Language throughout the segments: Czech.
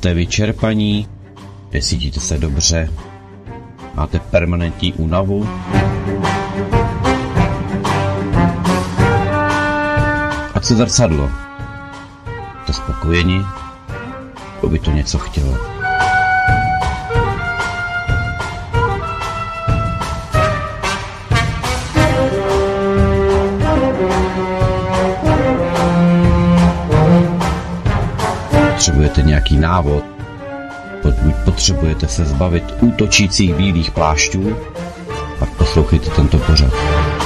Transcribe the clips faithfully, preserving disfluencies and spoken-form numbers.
Jste vyčerpaní? Necítíte se dobře? Máte permanentní únavu? A co zrcadlo? Jste spokojeni? Nebo by to něco chtělo? Potřebujete nějaký návod? Pokud potřebujete se zbavit útočících bílých plášťů, pak poslouchejte tento pořad.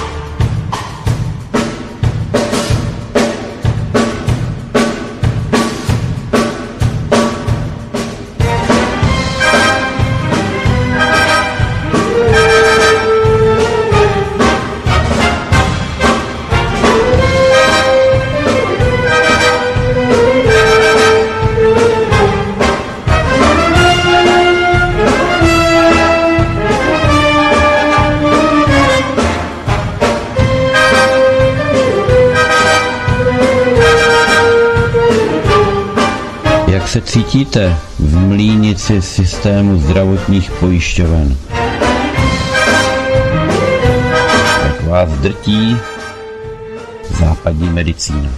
Jak se cítíte v mlýnici systému zdravotních pojišťoven? Jak vás drtí západní medicína?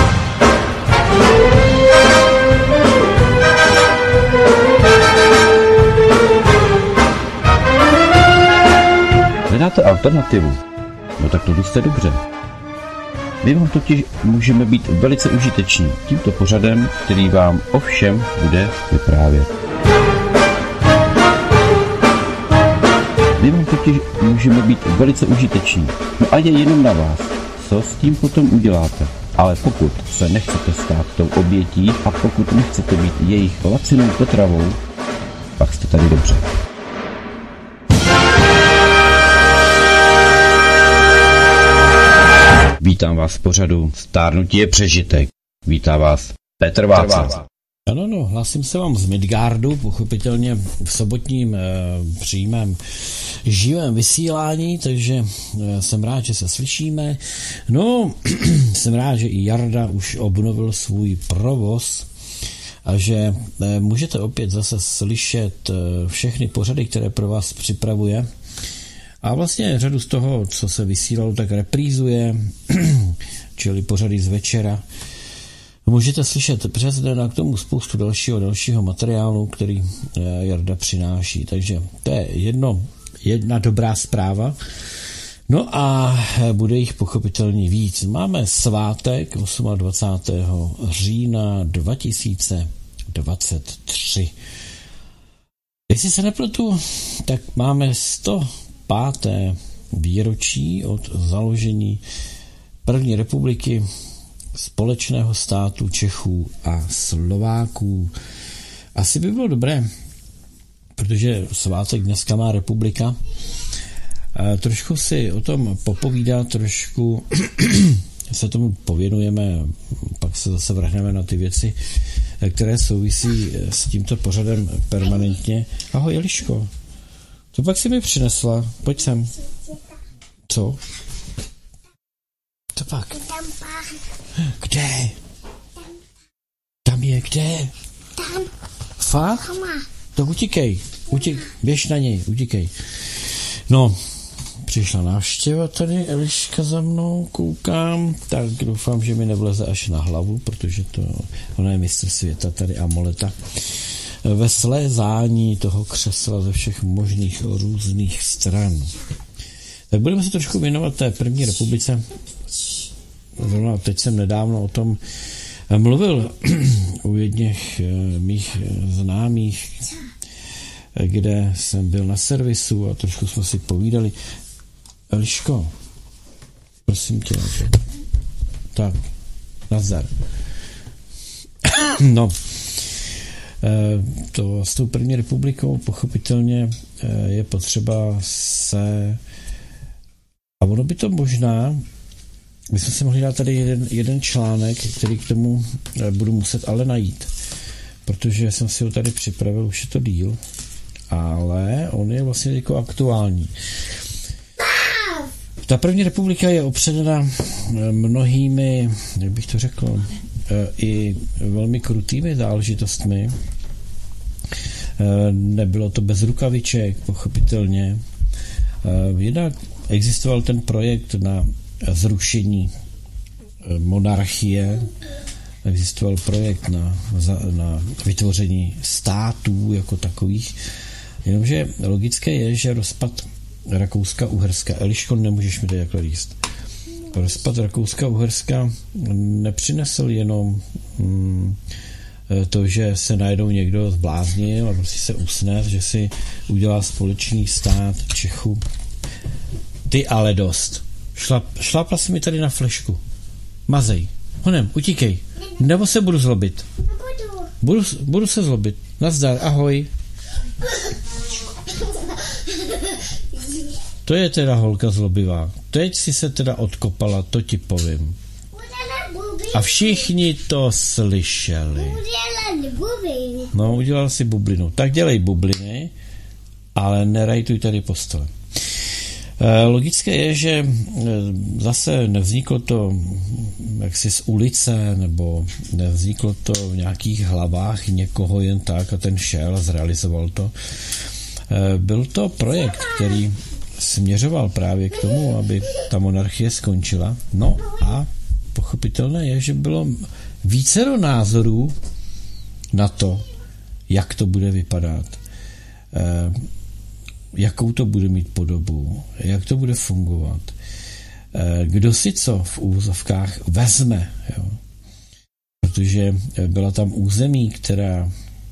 Hledáte alternativu? No tak to jste dobře. My vám totiž můžeme být velice užiteční tímto pořadem, který vám o všem bude vyprávět. My vám totiž můžeme být velice užiteční. No a je jenom na vás, co s tím potom uděláte. Ale pokud se nechcete stát tou obětí a pokud nechcete být jejich lacinou potravou, pak jste tady dobře. Vítám vás v pořadu Stárnutí je přežitek. Vítá vás Petr Václav. Ano, no, hlásím se vám z Midgardu, pochopitelně v sobotním e, přímém živém vysílání, takže e, jsem rád, že se slyšíme. No, jsem rád, že i Jarda už obnovil svůj provoz a že e, můžete opět zase slyšet e, všechny pořady, které pro vás připravuje. A vlastně řadu z toho, co se vysílalo, tak reprízuje, čili pořady z večera. Můžete slyšet přes den a k tomu spoustu dalšího dalšího materiálu, který Jarda přináší. Takže to je jedno, jedna dobrá zpráva. No a bude jich pochopitelně víc. Máme svátek dvacátého osmého října dva tisíce dvacet tři. Jestli se nepletu, tak máme sto páté výročí od založení první republiky společného státu Čechů a Slováků. Asi by bylo dobré, protože svátek dneska má republika, trošku si o tom popovídat, trošku se tomu pověnujeme, pak se zase vrhneme na ty věci, které souvisí s tímto pořadem permanentně. Ahoj, Eliško. To pak si mi přinesla. Pojď sem. Co? To pak. Kde? Tam je, kde? Tam. Fakt? To utíkej. Utík, běž na něj, utíkej. No, přišla návštěva tady, Eliška za mnou, koukám, tak doufám, že mi nevleze až na hlavu, protože to, ona je mistr světa tady Amoleta. Ve slézání toho křesla ze všech možných různých stran. Tak budeme se trošku věnovat té první republice. Zrovna teď jsem nedávno o tom mluvil u jedných mých známých, kde jsem byl na servisu a trošku jsme si povídali. Eliško, prosím tě. Tak, nazdar. No, to s tou první republikou pochopitelně je potřeba se, a ono by to možná, my jsme si mohli dát tady jeden, jeden článek, který k tomu budu muset ale najít, protože jsem si ho tady připravil, už je to díl, ale on je vlastně jako aktuální. Ta první republika je opředena mnohými, jak bych to řekl, i velmi krutými záležitostmi, nebylo to bez rukaviček, pochopitelně. Jinak existoval ten projekt na zrušení monarchie, existoval projekt na, na vytvoření států jako takových, jenomže logické je, že rozpad Rakouska-Uherska, Eliško, nemůžeš mi tady takhle říct, rozpad Rakouska-Uherska nepřinesl jenom hmm, to, že se najednou někdo zbláznil a prostě se usne, že si udělá společný stát Čechu. Ty ale dost. Šlap, šlápla si mi tady na flešku. Mazej. Honem, utíkej. Nebo se budu zlobit. Budu, budu se zlobit. Nazdar, ahoj. To je teda holka zlobivá. Teď si se teda odkopala, to ti povím. A všichni to slyšeli. No, udělal si bublinu. Tak dělej bubliny, ale nerajtuj tady postele. Logické je, že zase nevzniklo to jaksi z ulice, nebo nevzniklo to v nějakých hlavách někoho jen tak a ten šel a zrealizoval to. Byl to projekt, který směřoval právě k tomu, aby ta monarchie skončila. No a pochopitelné je, že bylo vícero názorů na to, jak to bude vypadat, eh, jakou to bude mít podobu, jak to bude fungovat, eh, kdo si co v úvozovkách vezme. Jo. Protože byla tam území, která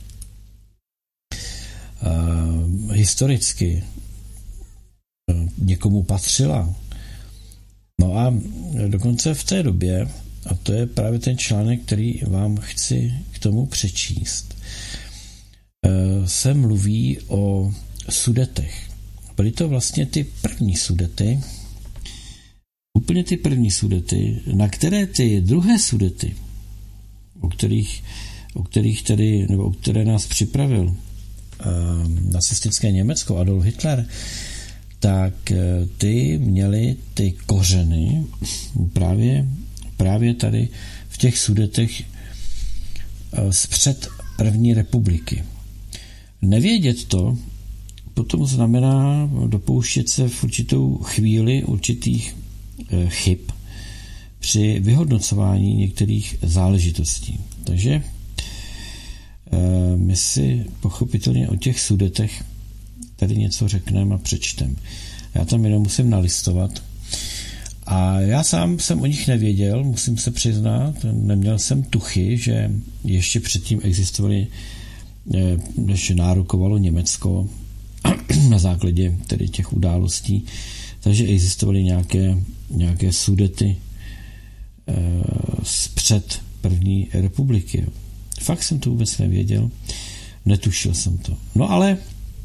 eh, historicky eh, někomu patřila. No a dokonce v té době, a to je právě ten článek, který vám chci k tomu přečíst, se mluví o Sudetech. Byly to vlastně ty první Sudety, úplně ty první Sudety, na které ty druhé Sudety, o kterých, o kterých tedy, nebo o které nás připravil uh, nacistické Německo, Adolf Hitler, tak ty měly ty kořeny právě, právě tady v těch Sudetech zpřed první republiky. Nevědět to potom znamená dopouštět se v určitou chvíli určitých chyb při vyhodnocování některých záležitostí. Takže my si pochopitelně o těch Sudetech tady něco řekneme a přečtem. Já tam jenom musím nalistovat. A já sám jsem o nich nevěděl, musím se přiznat, neměl jsem tuchy, že ještě předtím existovaly, než nárokovalo Německo na základě tedy těch událostí, takže existovaly nějaké, nějaké Sudety zpřed první republiky. Fakt jsem to vůbec nevěděl, netušil jsem to. No ale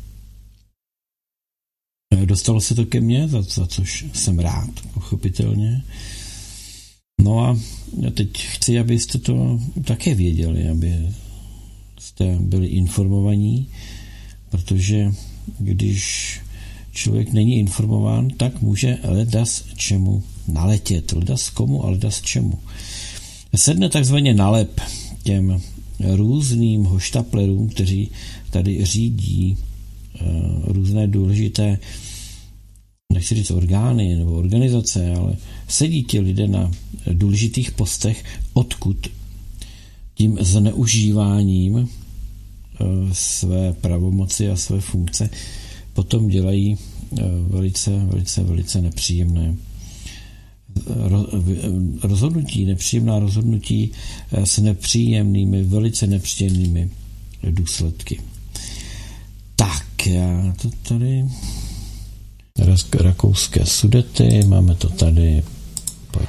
dostalo se to ke mně, za, za což jsem rád, pochopitelně. No a teď chci, abyste to také věděli, aby jste byli informovaní, protože když člověk není informován, tak může ledas čemu naletět. Ledas komu a ledas čemu. Sedne takzvaně nalep těm různým hoštaplerům, kteří tady řídí různé důležité, nechci říct orgány nebo organizace, ale sedí ti lidé na důležitých postech, odkud tím zneužíváním své pravomoci a své funkce potom dělají velice, velice, velice nepříjemné rozhodnutí, nepříjemná rozhodnutí s nepříjemnými, velice nepříjemnými důsledky. Tak, já to tady rakouské Sudety, máme to tady, pojď.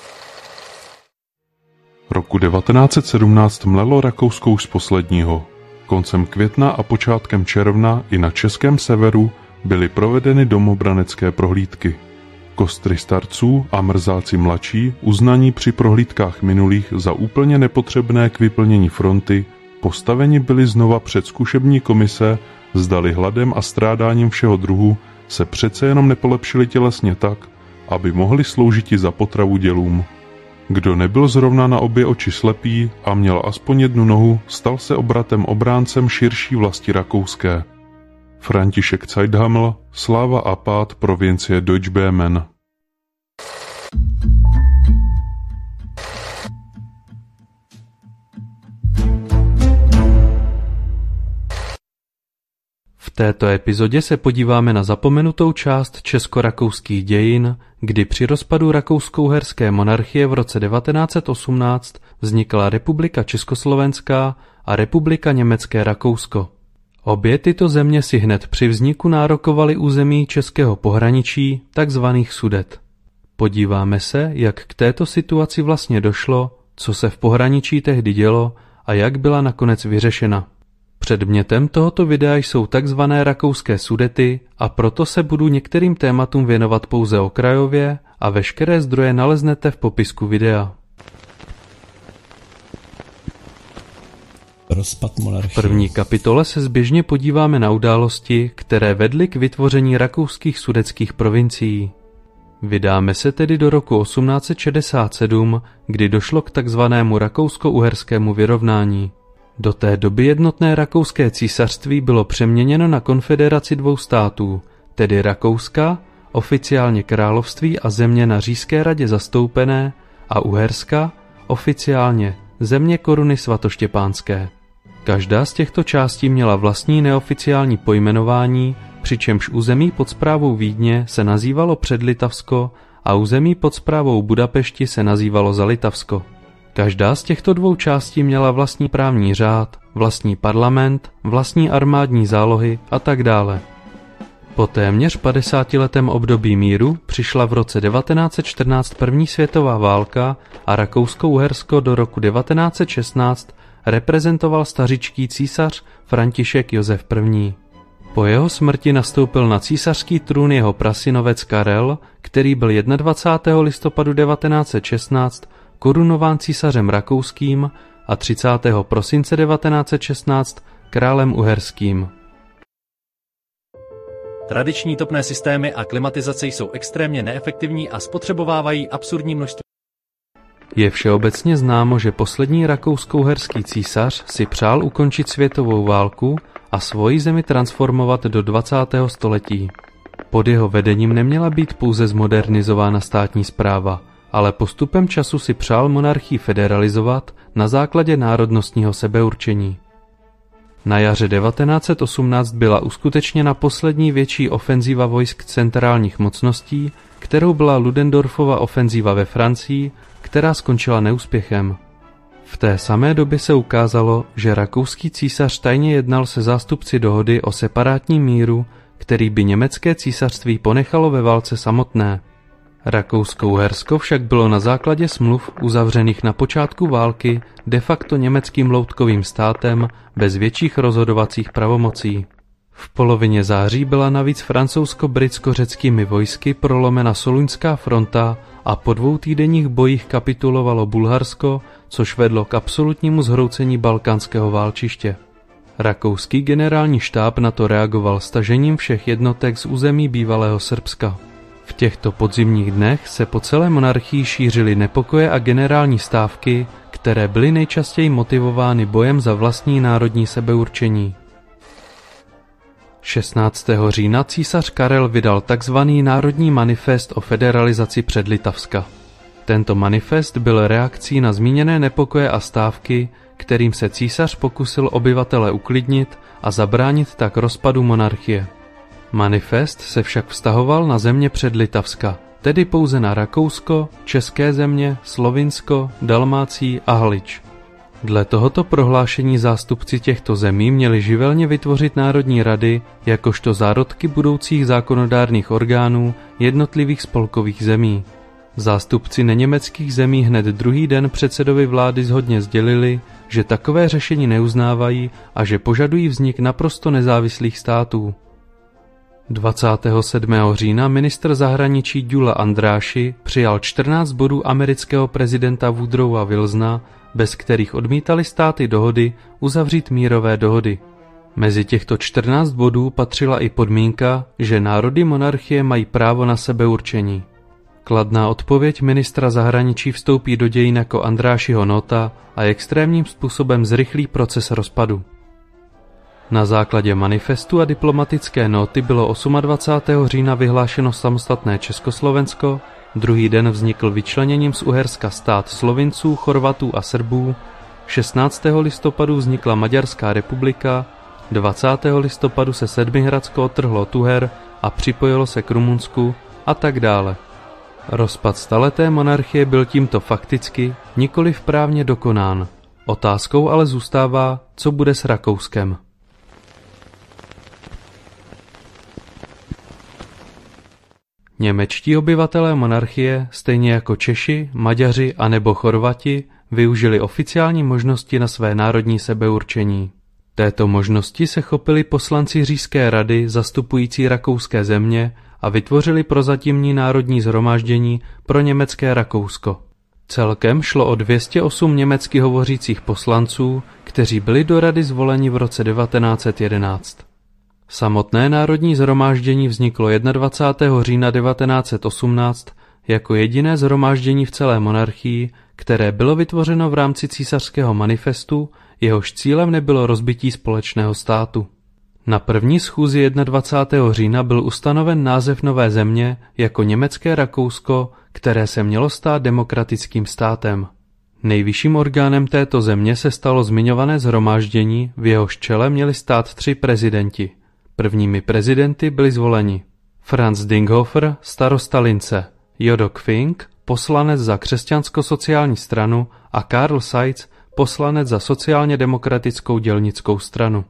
Roku devatenáct set sedmnáct mlelo Rakousko už z posledního. Koncem května a počátkem června i na českém severu byly provedeny domobranecké prohlídky. Kostry starců a mrzáci mladší, uznaní při prohlídkách minulých za úplně nepotřebné k vyplnění fronty, postaveni byli znova před zkušební komise, zdali hladem a strádáním všeho druhu se přece jenom nepolepšili tělesně tak, aby mohli sloužiti za potravu dělům. Kdo nebyl zrovna na obě oči slepý a měl aspoň jednu nohu, stal se obratem obráncem širší vlasti rakouské. František Zeithaml, Sláva a pád provincie Deutsche Böhmen. V této epizodě se podíváme na zapomenutou část česko-rakouských dějin, kdy při rozpadu rakousko-uherské monarchie v roce devatenáct set osmnáct vznikla Republika Československá a Republika Německé Rakousko. Obě tyto země si hned při vzniku nárokovaly území českého pohraničí, takzvaných Sudet. Podíváme se, jak k této situaci vlastně došlo, co se v pohraničí tehdy dělo a jak byla nakonec vyřešena. Předmětem tohoto videa jsou takzvané rakouské Sudety a proto se budu některým tématům věnovat pouze okrajově a veškeré zdroje naleznete v popisku videa. Rozpad monarchie. V první kapitole se zběžně podíváme na události, které vedly k vytvoření rakouských sudetských provincií. Vydáme se tedy do roku osmnáct set šedesát sedm, kdy došlo k takzvanému rakousko-uherskému vyrovnání. Do té doby jednotné rakouské císařství bylo přeměněno na konfederaci dvou států, tedy Rakouska, oficiálně království a země na Říšské radě zastoupené, a Uherska, oficiálně země koruny svatoštěpánské. Každá z těchto částí měla vlastní neoficiální pojmenování, přičemž území pod správou Vídně se nazývalo Předlitavsko a území pod správou Budapešti se nazývalo Zalitavsko. Každá z těchto dvou částí měla vlastní právní řád, vlastní parlament, vlastní armádní zálohy a tak dále. Po téměř padesátiletém období míru přišla v roce devatenáct set čtrnáct první světová válka a Rakousko-Uhersko do roku devatenáct set šestnáct reprezentoval stařičký císař František Josef I. Po jeho smrti nastoupil na císařský trůn jeho prasynovec Karel, který byl dvacátého prvního listopadu devatenáct set šestnáct korunován císařem rakouským a třicátého prosince devatenáct set šestnáct králem uherským. Tradiční topné systémy a klimatizace jsou extrémně neefektivní a spotřebovávají absurdní množství. Je všeobecně známo, že poslední rakousko-uherský císař si přál ukončit světovou válku a svoji zemi transformovat do dvacátého století. Pod jeho vedením neměla být pouze zmodernizována státní správa, ale postupem času si přál monarchii federalizovat na základě národnostního sebeurčení. Na jaře devatenáct set osmnáct byla uskutečněna poslední větší ofenzíva vojsk centrálních mocností, kterou byla Ludendorffova ofenzíva ve Francii, která skončila neúspěchem. V té samé době se ukázalo, že rakouský císař tajně jednal se zástupci dohody o separátním míru, který by německé císařství ponechalo ve válce samotné. Rakousko-Uhersko však bylo na základě smluv uzavřených na počátku války de facto německým loutkovým státem bez větších rozhodovacích pravomocí. V polovině září byla navíc francouzsko-britsko-řeckými vojsky prolomena Soluňská fronta a po dvou týdenních bojích kapitulovalo Bulharsko, což vedlo k absolutnímu zhroucení balkánského válčiště. Rakouský generální štáb na to reagoval stažením všech jednotek z území bývalého Srbska. V těchto podzimních dnech se po celé monarchii šířily nepokoje a generální stávky, které byly nejčastěji motivovány bojem za vlastní národní sebeurčení. šestnáctého října císař Karel vydal takzvaný Národní manifest o federalizaci Předlitavska. Tento manifest byl reakcí na zmíněné nepokoje a stávky, kterým se císař pokusil obyvatele uklidnit a zabránit tak rozpadu monarchie. Manifest se však vztahoval na země Předlitavska, tedy pouze na Rakousko, české země, Slovinsko, Dalmácii a Halič. Dle tohoto prohlášení zástupci těchto zemí měli živelně vytvořit národní rady jakožto zárodky budoucích zákonodárných orgánů jednotlivých spolkových zemí. Zástupci neněmeckých zemí hned druhý den předsedovi vlády shodně sdělili, že takové řešení neuznávají a že požadují vznik naprosto nezávislých států. dvacátého sedmého října ministr zahraničí Gyula Andráši přijal čtrnáct bodů amerického prezidenta Woodrowa Wilsona, bez kterých odmítali státy dohody uzavřít mírové dohody. Mezi těchto čtrnáct bodů patřila i podmínka, že národy monarchie mají právo na sebeurčení. Kladná odpověď ministra zahraničí vstoupí do dějin jako Andrášiho nota a extrémním způsobem zrychlí proces rozpadu. Na základě manifestu a diplomatické nóty bylo dvacátého osmého října vyhlášeno samostatné Československo, druhý den vznikl vyčleněním z Uherska stát Slovinců, Chorvatů a Srbů, šestnáctého listopadu vznikla Maďarská republika, dvacátého listopadu se Sedmihradsko odtrhlo od Uher a připojilo se k Rumunsku a tak dále. Rozpad staleté monarchie byl tímto fakticky, nikoliv právně dokonán. Otázkou ale zůstává, co bude s Rakouskem. Němečtí obyvatelé monarchie, stejně jako Češi, Maďaři a nebo Chorvati, využili oficiální možnosti na své národní sebeurčení. Této možnosti se chopili poslanci Říšské rady zastupující rakouské země a vytvořili prozatímní národní shromáždění pro německé Rakousko. Celkem šlo o dvě stě osm německy hovořících poslanců, kteří byli do rady zvoleni v roce devatenáct set jedenáct. Samotné národní shromáždění vzniklo dvacátého prvního října devatenáct set osmnáct jako jediné shromáždění v celé monarchii, které bylo vytvořeno v rámci císařského manifestu, jehož cílem nebylo rozbití společného státu. Na první schůzi dvacátého prvního října byl ustanoven název nové země jako Německé Rakousko, které se mělo stát demokratickým státem. Nejvyšším orgánem této země se stalo zmiňované shromáždění, v jehož čele měli stát tři prezidenti. Prvními prezidenty byli zvoleni Franz Dinghofer, starosta Lince, Jodok Fink, poslanec za křesťansko-sociální stranu a Karl Seitz, poslanec za sociálně demokratickou dělnickou stranu.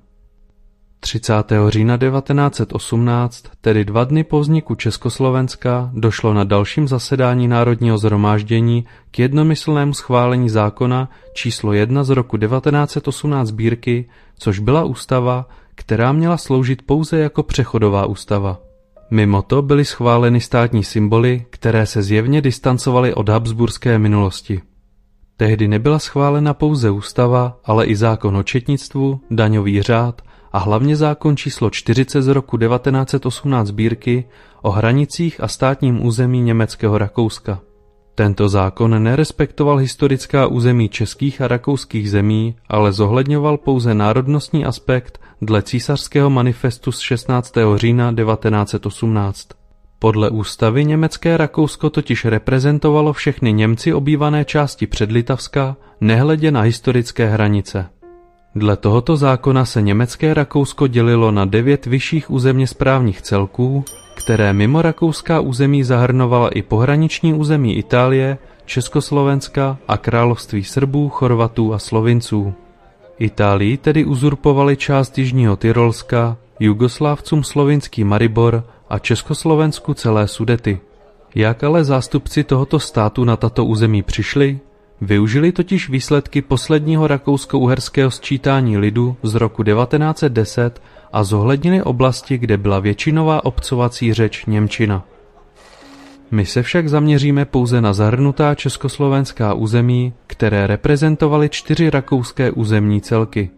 třicátého října devatenáct set osmnáct, tedy dva dny po vzniku Československa, došlo na dalším zasedání Národního shromáždění k jednomyslnému schválení zákona číslo jedna z roku devatenáct set osmnáct sbírky, což byla ústava, která měla sloužit pouze jako přechodová ústava. Mimo to byly schváleny státní symboly, které se zjevně distancovaly od habsburské minulosti. Tehdy nebyla schválena pouze ústava, ale i zákon o četnictvu, daňový řád a hlavně zákon číslo čtyřicet z roku devatenáct set osmnáct sbírky o hranicích a státním území německého Rakouska. Tento zákon nerespektoval historická území českých a rakouských zemí, ale zohledňoval pouze národnostní aspekt dle císařského manifestu z šestnáctého října devatenáct set osmnáct. Podle ústavy německé Rakousko totiž reprezentovalo všechny Němci obývané části Předlitavska, nehledě na historické hranice. Dle tohoto zákona se německé Rakousko dělilo na devět vyšších územně správních celků, které mimo rakouská území zahrnovala i pohraniční území Itálie, Československa a království Srbů, Chorvatů a Slovinců. Itálii tedy uzurpovali část jižního Tyrolska, Jugoslávcům slovinský Maribor a Československu celé Sudety. Jak ale zástupci tohoto státu na tato území přišli? Využili totiž výsledky posledního rakousko-uherského sčítání lidu z roku devatenáct set deset a zohlednili oblasti, kde byla většinová obcovací řeč němčina. My se však zaměříme pouze na zahrnutá československá území, které reprezentovaly čtyři rakouské územní celky.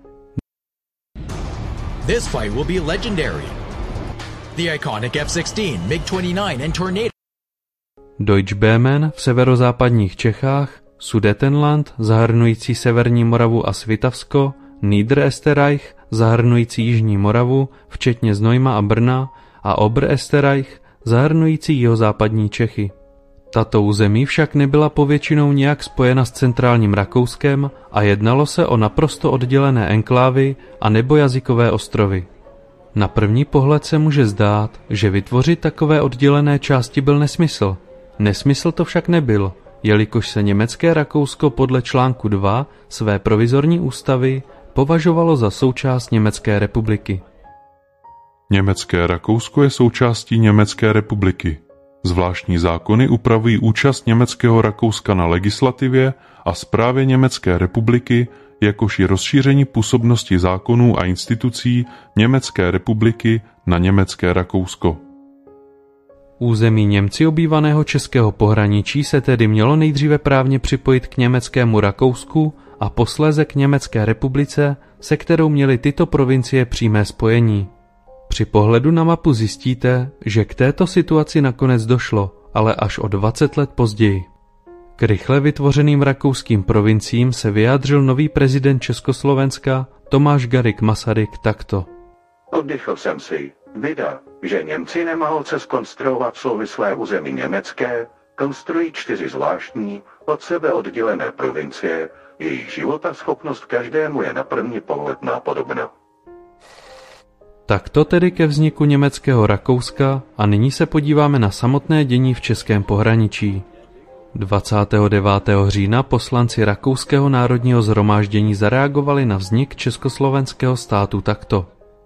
This fight will be legendary. The iconic F šestnáct, MiG dvacet devět and Tornado. Deutsche Böhmen v severozápadních Čechách, Sudetenland zahrnující severní Moravu a Svitavsko, Niederösterreich zahrnující jižní Moravu, včetně Znojma a Brna, a Oberösterreich zahrnující jihozápadní Čechy. Tato území však nebyla povětšinou nějak spojena s centrálním Rakouskem a jednalo se o naprosto oddělené enklávy a nebo jazykové ostrovy. Na první pohled se může zdát, že vytvořit takové oddělené části byl nesmysl. Nesmysl to však nebyl, jelikož se německé Rakousko podle článku dva své provizorní ústavy považovalo za součást Německé republiky. Německé Rakousko je součástí Německé republiky. Zvláštní zákony upravují účast německého Rakouska na legislativě a správě Německé republiky, jakož i rozšíření působnosti zákonů a institucí Německé republiky na německé Rakousko. Území Němci obývaného českého pohraničí se tedy mělo nejdříve právně připojit k německému Rakousku a posléze k Německé republice, se kterou měly tyto provincie přímé spojení. Při pohledu na mapu zjistíte, že k této situaci nakonec došlo ale až o dvacet let později. K rychle vytvořeným rakouským provinciím se vyjádřil nový prezident Československa Tomáš Garrigue Masaryk takto. Oddychl jsem si, vida, že Němci nemohou se zkonstruovat souvislé území německé, konstruují čtyři zvláštní, od sebe oddělené provincie, jejich životaschopnost každému je na první pohled nápodobná. Takto tedy ke vzniku německého Rakouska a nyní se podíváme na samotné dění v českém pohraničí. dvacátého devátého října poslanci Rakouského národního shromáždění zareagovali na vznik československého státu takto.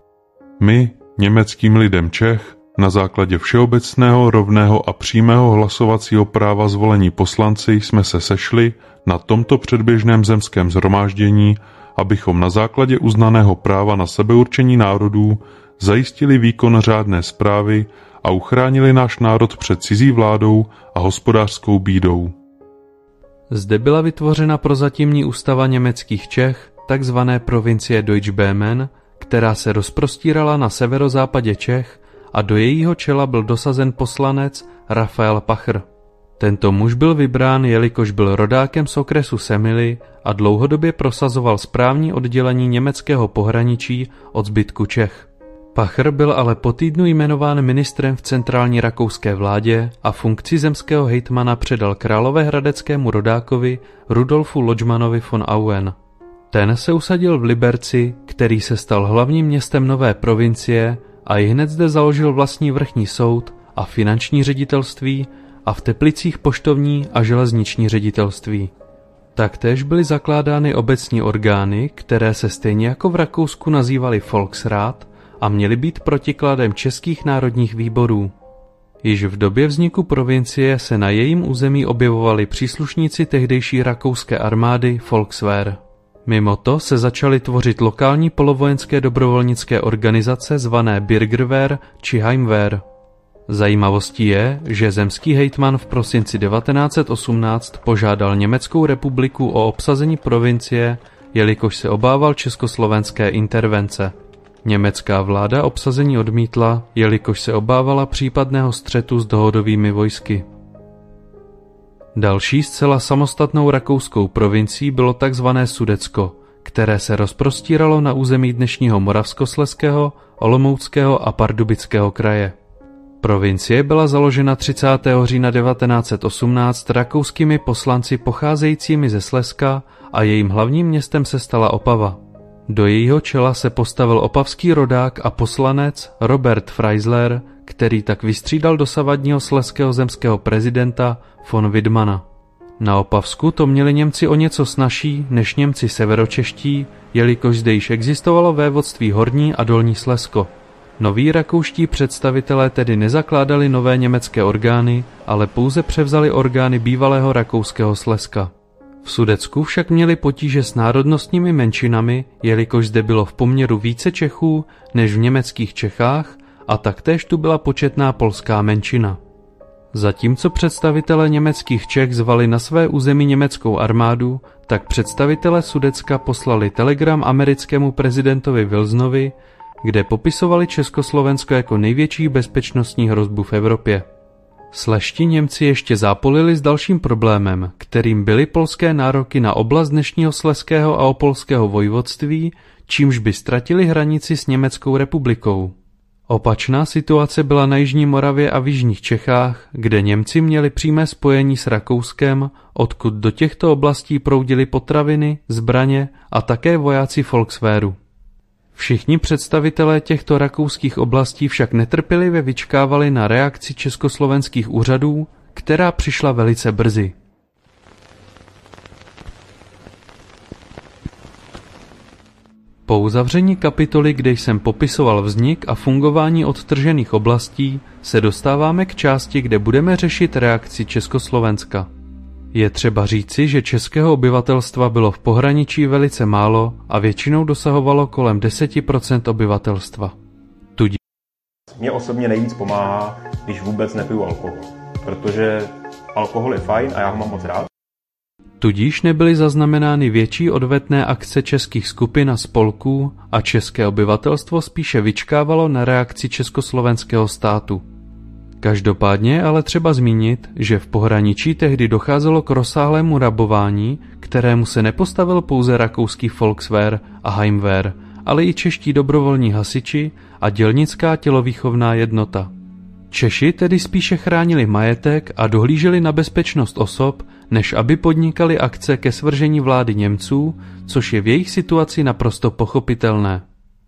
My, německým lidem Čech, na základě všeobecného, rovného a přímého hlasovacího práva zvolení poslanci jsme se sešli na tomto předběžném zemském shromáždění, abychom na základě uznaného práva na sebeurčení národů zajistili výkon řádné správy a uchránili náš národ před cizí vládou a hospodářskou bídou. Zde byla vytvořena prozatímní ústava německých Čech, takzvané provincie Deutsche Böhmen, která se rozprostírala na severozápadě Čech a do jejího čela byl dosazen poslanec Rafael Pacher. Tento muž byl vybrán, jelikož byl rodákem z okresu Semily a dlouhodobě prosazoval správní oddělení německého pohraničí od zbytku Čech. Pacher byl ale po týdnu jmenován ministrem v centrální rakouské vládě a funkci zemského hejtmana předal královéhradeckému rodákovi Rudolfu Lodžmanovi von Auen. Ten se usadil v Liberci, který se stal hlavním městem nové provincie a ihned zde založil vlastní vrchní soud a finanční ředitelství a v Teplicích poštovní a železniční ředitelství. Taktéž byly zakládány obecní orgány, které se stejně jako v Rakousku nazývaly Volksrat a měly být protikladem českých národních výborů. Již v době vzniku provincie se na jejím území objevovali příslušníci tehdejší rakouské armády Volkswehr. Mimo to se začaly tvořit lokální polovojenské dobrovolnické organizace zvané Bürgerwehr či Heimwehr. Zajímavostí je, že zemský hejtman v prosinci devatenáct set osmnáct požádal Německou republiku o obsazení provincie, jelikož se obával československé intervence. Německá vláda obsazení odmítla, jelikož se obávala případného střetu s dohodovými vojsky. Další zcela samostatnou rakouskou provincií bylo tzv. Sudecko, které se rozprostíralo na území dnešního Moravskoslezského, Olomouckého a Pardubického kraje. Provincie byla založena třicátého října devatenáct set osmnáct rakouskými poslanci pocházejícími ze Slezska a jejím hlavním městem se stala Opava. Do jejího čela se postavil opavský rodák a poslanec Robert Freisler, který tak vystřídal dosavadního slezského zemského prezidenta von Widmana. Na Opavsku to měli Němci o něco snazší než Němci severočeští, jelikož zde již existovalo vévodství Horní a Dolní Slezsko. Noví rakouští představitelé tedy nezakládali nové německé orgány, ale pouze převzali orgány bývalého rakouského Slezska. V Sudecku však měli potíže s národnostními menšinami, jelikož zde bylo v poměru více Čechů než v německých Čechách a taktéž tu byla početná polská menšina. Zatímco představitelé německých Čech zvali na své území německou armádu, tak představitelé Sudecka poslali telegram americkému prezidentovi Wilsonovi, kde popisovali Československo jako největší bezpečnostní hrozbu v Evropě. Slezští Němci ještě zápolili s dalším problémem, kterým byly polské nároky na oblast dnešního Slezského a Opolského vojvodství, čímž by ztratili hranici s Německou republikou. Opačná situace byla na Jižní Moravě a v jižních Čechách, kde Němci měli přímé spojení s Rakouskem, odkud do těchto oblastí proudily potraviny, zbraně a také vojáci Volkswehru. Všichni představitelé těchto rakouských oblastí však netrpělivě vyčkávali na reakci československých úřadů, která přišla velice brzy. Po uzavření kapitoly, kde jsem popisoval vznik a fungování odtržených oblastí, se dostáváme k části, kde budeme řešit reakci Československa. Je třeba říci, že českého obyvatelstva bylo v pohraničí velice málo a většinou dosahovalo kolem deset procent obyvatelstva. Tudíž mě osobně nejvíc pomáhá, když vůbec nepiju alkohol, protože alkohol je fajn a já ho mám moc rád. Tudíž nebyly zaznamenány větší odvetné akce českých skupin a spolků a české obyvatelstvo spíše vyčkávalo na reakci československého státu. Každopádně ale třeba zmínit, že v pohraničí tehdy docházelo k rozsáhlému rabování, kterému se nepostavil pouze rakouský Volkswehr a Heimwehr, ale i čeští dobrovolní hasiči a dělnická tělovýchovná jednota. Češi tedy spíše chránili majetek a dohlíželi na bezpečnost osob, než aby podnikali akce ke svržení vlády Němců, což je v jejich situaci naprosto pochopitelné.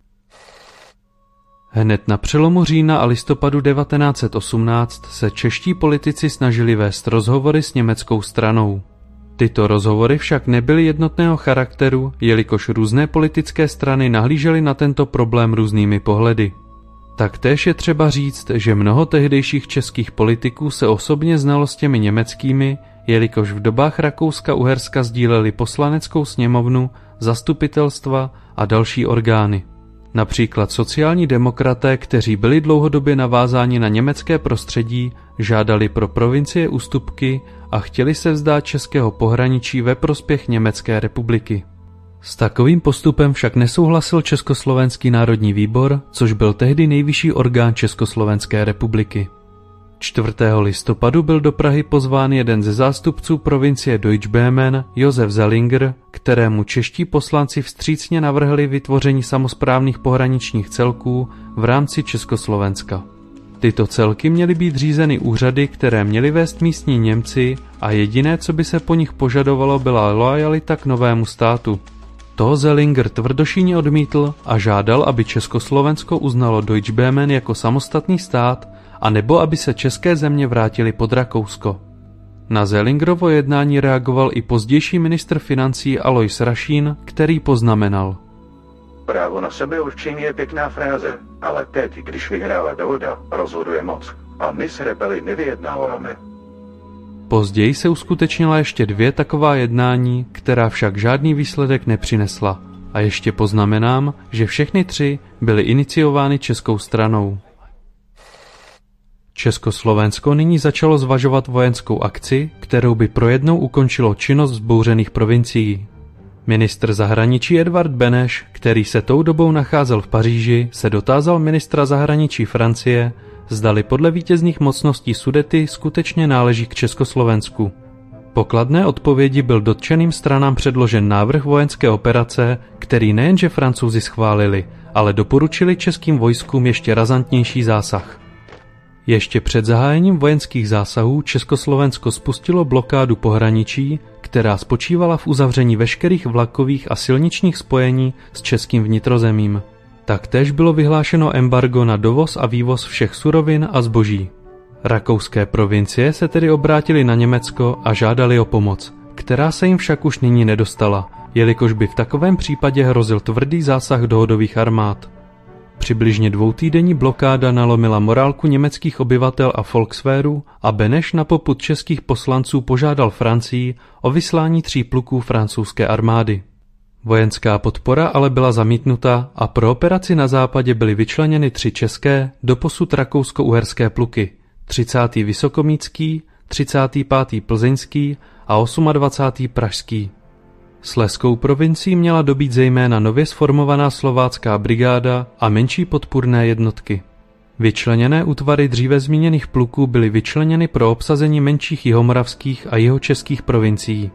Hned na přelomu října a listopadu devatenáct set osmnáct se čeští politici snažili vést rozhovory s německou stranou. Tyto rozhovory však nebyly jednotného charakteru, jelikož různé politické strany nahlížely na tento problém různými pohledy. Taktéž je třeba říct, že mnoho tehdejších českých politiků se osobně znalo s těmi německými, jelikož v dobách Rakouska-Uherska sdíleli poslaneckou sněmovnu, zastupitelstva a další orgány. Například sociální demokraté, kteří byli dlouhodobě navázáni na německé prostředí, žádali pro provincie ústupky a chtěli se vzdát českého pohraničí ve prospěch Německé republiky. S takovým postupem však nesouhlasil Československý národní výbor, což byl tehdy nejvyšší orgán Československé republiky. čtvrtého listopadu byl do Prahy pozván jeden ze zástupců provincie Deutschböhmen, Josef Zellinger, kterému čeští poslanci vstřícně navrhli vytvoření samosprávných pohraničních celků v rámci Československa. Tyto celky měly být řízeny úřady, které měly vést místní Němci a jediné, co by se po nich požadovalo, byla loajalita k novému státu. To Zellinger tvrdošíjně odmítl a žádal, aby Československo uznalo Deutschböhmen jako samostatný stát a nebo aby se české země vrátily pod Rakousko. Na Zellingerovo jednání reagoval i pozdější ministr financí Alois Rašín, který poznamenal: Právo na sebeurčení je pěkná fráze, ale teď, když vyhrála dohoda, rozhoduje moc a my s rebeli nevyjednáváme. Později se uskutečnila ještě dvě taková jednání, která však žádný výsledek nepřinesla. A ještě poznamenám, že všechny tři byly iniciovány českou stranou. Československo nyní začalo zvažovat vojenskou akci, kterou by projednou ukončilo činnost vzbouřených provincií. Ministr zahraničí Edvard Beneš, který se tou dobou nacházel v Paříži, se dotázal ministra zahraničí Francie, zdali podle vítězných mocností Sudety skutečně náleží k Československu. Po kladné odpovědi byl dotčeným stranám předložen návrh vojenské operace, který nejenže Francouzi schválili, ale doporučili českým vojskům ještě razantnější zásah. Ještě před zahájením vojenských zásahů Československo spustilo blokádu pohraničí, která spočívala v uzavření veškerých vlakových a silničních spojení s českým vnitrozemím. Taktéž bylo vyhlášeno embargo na dovoz a vývoz všech surovin a zboží. Rakouské provincie se tedy obrátily na Německo a žádali o pomoc, která se jim však už nyní nedostala, jelikož by v takovém případě hrozil tvrdý zásah dohodových armád. Přibližně dvoutýdenní blokáda nalomila morálku německých obyvatel a Volkswehru a Beneš na popud českých poslanců požádal Francii o vyslání tří pluků francouzské armády. Vojenská podpora ale byla zamítnuta a pro operaci na západě byly vyčleněny tři české, doposud rakousko-uherské pluky, třicátý Vysokomícký, třicátý pátý Plzeňský a dvacátý osmý Pražský. Slezskou provincií měla dobýt zejména nově sformovaná slovácká brigáda a menší podpůrné jednotky. Vyčleněné útvary dříve zmíněných pluků byly vyčleněny pro obsazení menších jihomoravských a jihočeských provincií.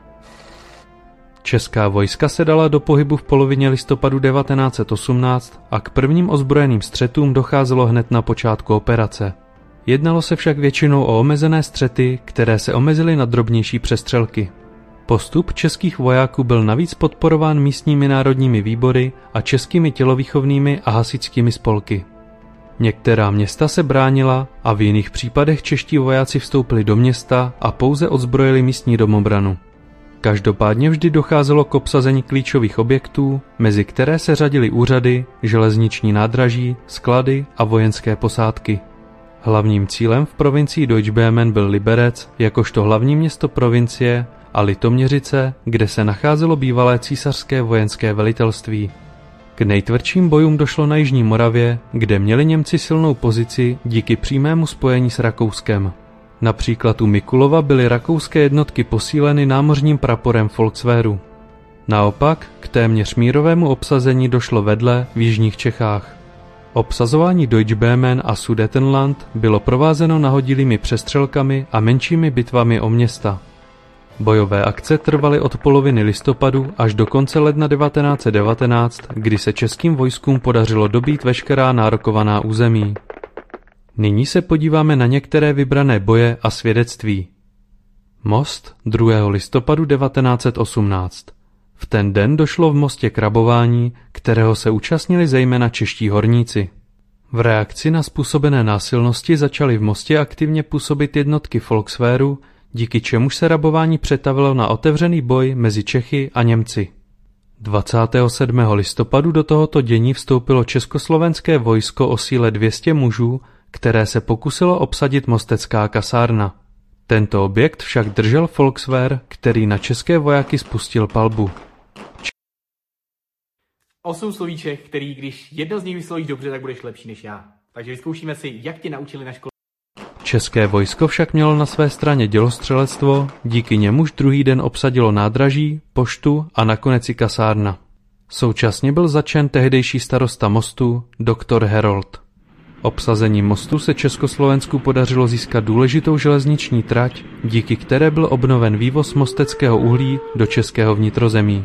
Česká vojska se dala do pohybu v polovině listopadu devatenáct set osmnáct a k prvním ozbrojeným střetům docházelo hned na počátku operace. Jednalo se však většinou o omezené střety, které se omezily na drobnější přestřelky. Postup českých vojáků byl navíc podporován místními národními výbory a českými tělovýchovnými a hasičskými spolky. Některá města se bránila a v jiných případech čeští vojáci vstoupili do města a pouze odzbrojili místní domobranu. Každopádně vždy docházelo k obsazení klíčových objektů, mezi které se řadily úřady, železniční nádraží, sklady a vojenské posádky. Hlavním cílem v provincii Deutschböhmen byl Liberec, jakožto hlavní město provincie, a Litoměřice, kde se nacházelo bývalé císařské vojenské velitelství. K nejtvrdším bojům došlo na Jižní Moravě, kde měli Němci silnou pozici díky přímému spojení s Rakouskem. Například u Mikulova byly rakouské jednotky posíleny námořním praporem Volkswehru. Naopak k téměř mírovému obsazení došlo vedle v jižních Čechách. Obsazování Deutschböhmen a Sudetenland bylo provázeno nahodilými přestřelkami a menšími bitvami o města. Bojové akce trvaly od poloviny listopadu až do konce ledna devatenáct set devatenáct, kdy se českým vojskům podařilo dobít veškerá nárokovaná území. Nyní se podíváme na některé vybrané boje a svědectví. Most druhého listopadu devatenáct set osmnáct. V ten den došlo v Mostě k rabování, kterého se účastnili zejména čeští horníci. V reakci na způsobené násilnosti začaly v Mostě aktivně působit jednotky Volkswehru, díky čemuž se rabování přetavilo na otevřený boj mezi Čechy a Němci. dvacátého sedmého listopadu do tohoto dění vstoupilo československé vojsko o síle dvě stě mužů, které se pokusilo obsadit mostecká kasárna. Tento objekt však držel Volkswehr, který na české vojáky spustil palbu. Osm slovíček, který když jedno z nich vyslovíš dobře, tak budeš lepší než já. Takže vyzkoušíme si, jak tě naučili na škole. České vojsko však mělo na své straně dělostřelectvo, díky němuž druhý den obsadilo nádraží, poštu a nakonec i kasárna. Současně byl zatčen tehdejší starosta Mostu, doktor Herold. Obsazením Mostu se Československu podařilo získat důležitou železniční trať, díky které byl obnoven vývoz mosteckého uhlí do českého vnitrozemí.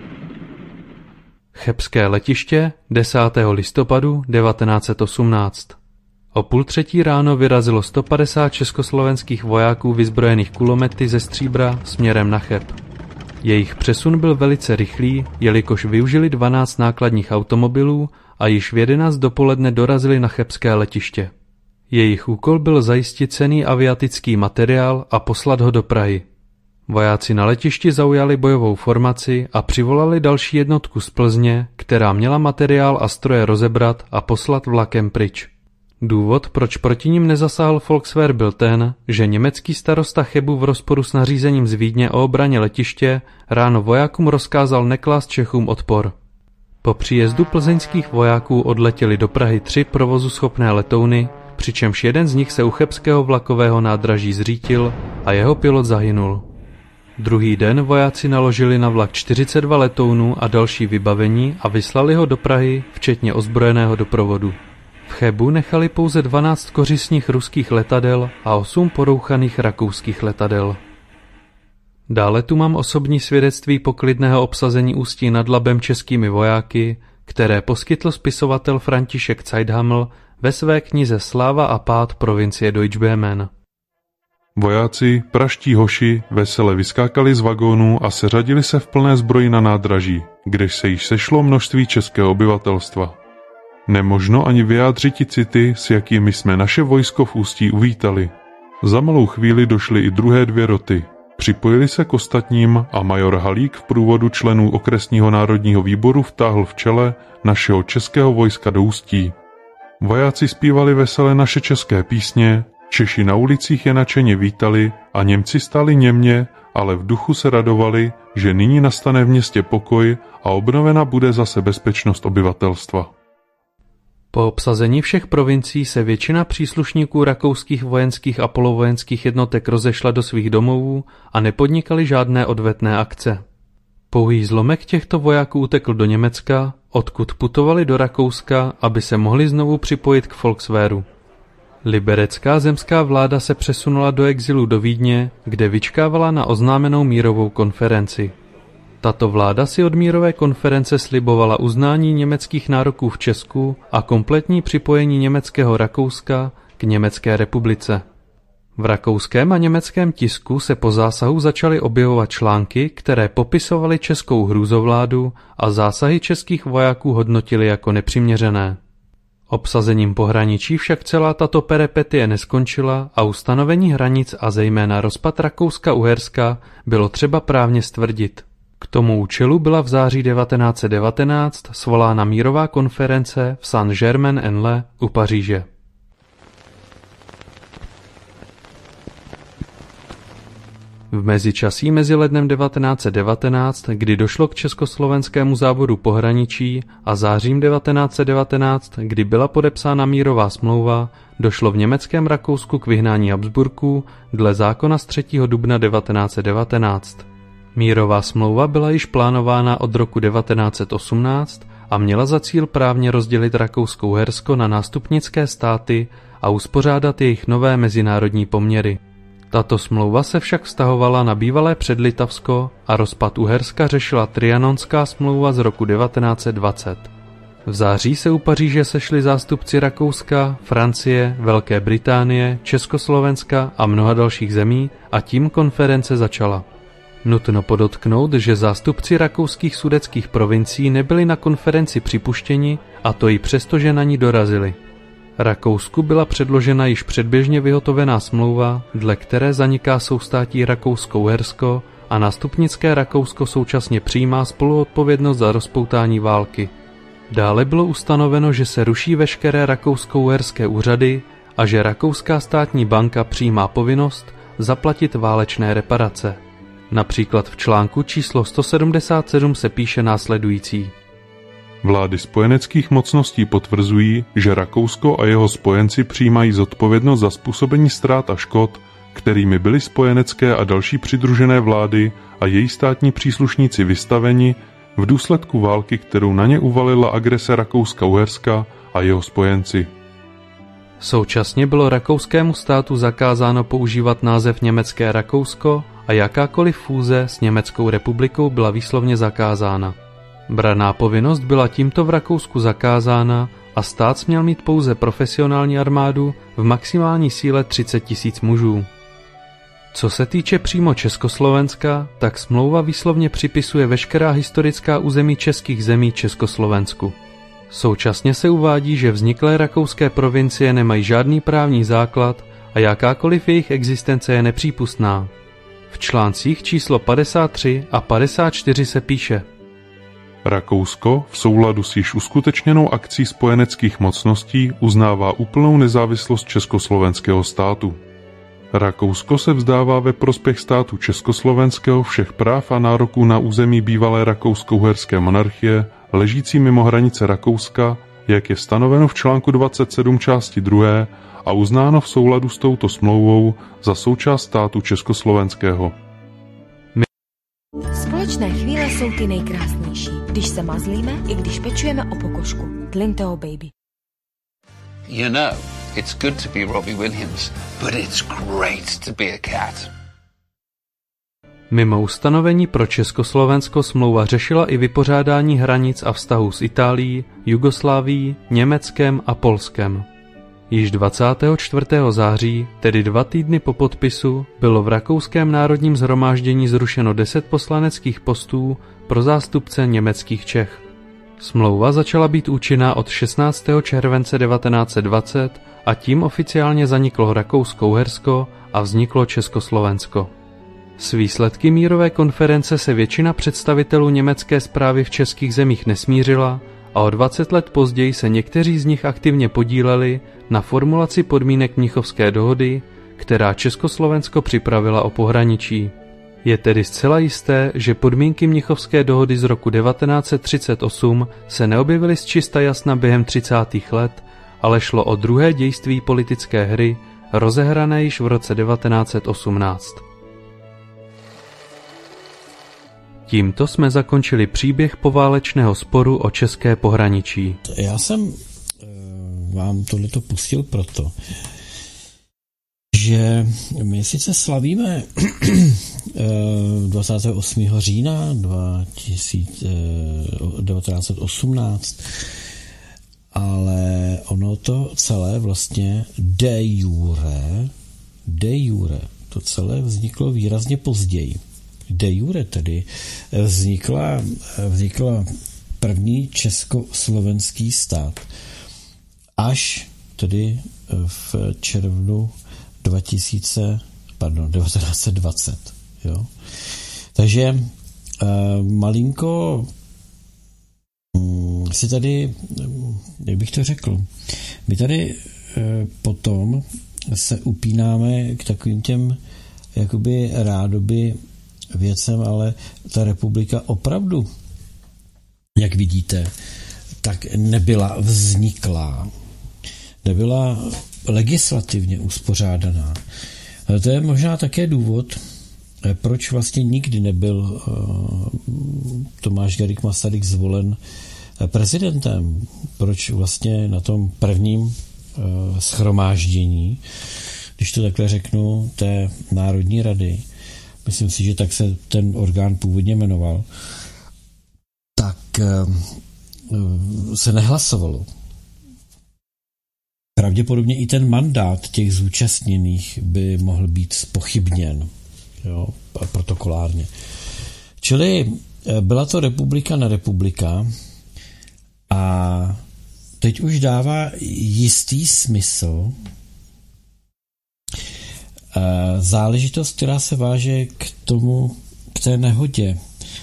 Chebské letiště desátého listopadu devatenáct set osmnáct. O půl třetí ráno vyrazilo sto padesát československých vojáků vyzbrojených kulomety ze stříbra směrem na Cheb. Jejich přesun byl velice rychlý, jelikož využili dvanáct nákladních automobilů a již v jedenáct dopoledne dorazili na chebské letiště. Jejich úkol byl zajistit cenný aviatický materiál a poslat ho do Prahy. Vojáci na letišti zaujali bojovou formaci a přivolali další jednotku z Plzně, která měla materiál a stroje rozebrat a poslat vlakem pryč. Důvod, proč proti nim nezasáhl Volkswehr, byl ten, že německý starosta Chebu v rozporu s nařízením z Vídně o obraně letiště ráno vojákům rozkázal neklást Čechům odpor. Po příjezdu plzeňských vojáků odletěli do Prahy tři provozuschopné letouny, přičemž jeden z nich se u chebského vlakového nádraží zřítil a jeho pilot zahynul. Druhý den vojáci naložili na vlak čtyřicet dva letounů a další vybavení a vyslali ho do Prahy, včetně ozbrojeného doprovodu. V Chebu nechali pouze dvanáct kořistních ruských letadel a osm porouchaných rakouských letadel. Dále tu mám osobní svědectví poklidného obsazení Ústí nad Labem českými vojáky, které poskytl spisovatel František Zeithaml ve své knize Sláva a pád provincie Deutschböhmen. Vojáci, praští hoši, vesele vyskákali z vagónů a seřadili se v plné zbroji na nádraží, kdež se již sešlo množství českého obyvatelstva. Nemožno ani vyjádřit city, s jakými jsme naše vojsko v Ústí uvítali. Za malou chvíli došly i druhé dvě roty. Připojili se k ostatním a major Halík v průvodu členů okresního národního výboru vtáhl v čele našeho českého vojska do Ústí. Vojáci zpívali vesele naše české písně, Češi na ulicích je nadšeně vítali a Němci stáli němě, ale v duchu se radovali, že nyní nastane v městě pokoj a obnovena bude zase bezpečnost obyvatelstva. Po obsazení všech provincií se většina příslušníků rakouských vojenských a polovojenských jednotek rozešla do svých domovů a nepodnikali žádné odvetné akce. Pouhý zlomek těchto vojáků utekl do Německa, odkud putovali do Rakouska, aby se mohli znovu připojit k Volkswehru. Liberecká zemská vláda se přesunula do exilu do Vídně, kde vyčkávala na oznámenou mírovou konferenci. Tato vláda si od mírové konference slibovala uznání německých nároků v Česku a kompletní připojení německého Rakouska k Německé republice. V rakouském a německém tisku se po zásahu začaly objevovat články, které popisovaly českou hrůzovládu a zásahy českých vojáků hodnotily jako nepřiměřené. Obsazením pohraničí však celá tato peripetie neskončila a ustanovení hranic a zejména rozpad Rakouska-Uherska bylo třeba právně stvrdit. K tomu účelu byla v září devatenáct set devatenáct svolána mírová konference v Saint-Germain-en-Laye u Paříže. V mezičasí mezi lednem devatenáct set devatenáct, kdy došlo k československému záboru pohraničí, a zářím devatenáct set devatenáct, kdy byla podepsána mírová smlouva, došlo v německém Rakousku k vyhnání Habsburků dle zákona z třetího dubna devatenáct set devatenáct. Mírová smlouva byla již plánována od roku devatenáct set osmnáct a měla za cíl právně rozdělit Rakousko-Uhersko na nástupnické státy a uspořádat jejich nové mezinárodní poměry. Tato smlouva se však vztahovala na bývalé Předlitavsko a rozpad Uherska řešila Trianonská smlouva z roku devatenáct set dvacet. V září se u Paříže sešli zástupci Rakouska, Francie, Velké Británie, Československa a mnoha dalších zemí a tím konference začala. Nutno podotknout, že zástupci rakouských sudetských provincií nebyli na konferenci připuštěni, a to i přesto, že na ní dorazili. Rakousku byla předložena již předběžně vyhotovená smlouva, dle které zaniká soustátí Rakousko-Uhersko a nástupnické Rakousko současně přijímá spoluodpovědnost za rozpoutání války. Dále bylo ustanoveno, že se ruší veškeré rakousko-uherské úřady a že Rakouská státní banka přijímá povinnost zaplatit válečné reparace. Například v článku číslo sto sedmdesát sedm se píše následující. Vlády spojeneckých mocností potvrzují, že Rakousko a jeho spojenci přijímají zodpovědnost za způsobení ztrát a škod, kterými byly spojenecké a další přidružené vlády a její státní příslušníci vystaveni v důsledku války, kterou na ně uvalila agrese Rakouska-Uherska a jeho spojenci. Současně bylo rakouskému státu zakázáno používat název Německé Rakousko a jakákoliv fúze s Německou republikou byla výslovně zakázána. Branná povinnost byla tímto v Rakousku zakázána a stát směl mít pouze profesionální armádu v maximální síle třicet tisíc mužů. Co se týče přímo Československa, tak smlouva výslovně připisuje veškerá historická území českých zemí Československu. Současně se uvádí, že vzniklé rakouské provincie nemají žádný právní základ a jakákoliv jejich existence je nepřípustná. V článcích číslo padesát tři a padesát čtyři se píše: Rakousko v souladu s již uskutečněnou akcí spojeneckých mocností uznává úplnou nezávislost československého státu. Rakousko se vzdává ve prospěch státu československého všech práv a nároků na území bývalé rakousko-uherské monarchie, ležící mimo hranice Rakouska, jak je stanoveno v článku dvacet sedm části druhé a uznáno v souladu s touto smlouvou za součást státu československého. Společné chvíle jsou ty nejkrásnější, když se mazlíme i když pečujeme o pokožku. Glinteo Baby. You know, it's good to be Robbie Williams, but it's great to be a cat. Mimo ustanovení pro Československo smlouva řešila i vypořádání hranic a vztahů s Itálií, Jugoslávií, Německem a Polskem. Již dvacátého čtvrtého září, tedy dva týdny po podpisu, bylo v Rakouském národním shromáždění zrušeno deset poslaneckých postů pro zástupce německých Čech. Smlouva začala být účinná od šestnáctého července devatenáct set dvacet a tím oficiálně zaniklo Rakousko-Uhersko a vzniklo Československo. S výsledky mírové konference se většina představitelů německé správy v českých zemích nesmířila a o dvacet let později se někteří z nich aktivně podíleli na formulaci podmínek Mnichovské dohody, která Československo připravila o pohraničí. Je tedy zcela jisté, že podmínky Mnichovské dohody z roku devatenáct set třicet osm se neobjevily z čista jasna během třicátých let, ale šlo o druhé dějství politické hry, rozehrané již v roce devatenáct set osmnáct. Tímto jsme zakončili příběh poválečného sporu o české pohraničí. Já jsem vám tohleto pustil proto, že my sice slavíme dvacátého osmého října devatenáct set osmnáct, ale ono to celé vlastně de jure, de jure, to celé vzniklo výrazně později. De jure tedy vznikla, vznikla první československý stát až tedy v červnu dva tisíce, pardon, devatenáct set dvacet. Jo? Takže malinko si tady, jak bych to řekl, my tady potom se upínáme k takovým těm jakoby rádoby věcem, ale ta republika opravdu, jak vidíte, tak nebyla vzniklá. Nebyla legislativně uspořádaná. Ale to je možná také důvod, proč vlastně nikdy nebyl Tomáš Garrigue Masaryk zvolen prezidentem, proč vlastně na tom prvním uh, shromáždění, když to takhle řeknu, té Národní rady, myslím si, že tak se ten orgán původně jmenoval, tak uh, se nehlasovalo. Pravděpodobně i ten mandát těch zúčastněných by mohl být zpochybněn, jo, protokolárně. Čili byla to republika na republika a teď už dává jistý smysl záležitost, která se váže k tomu, k té nehodě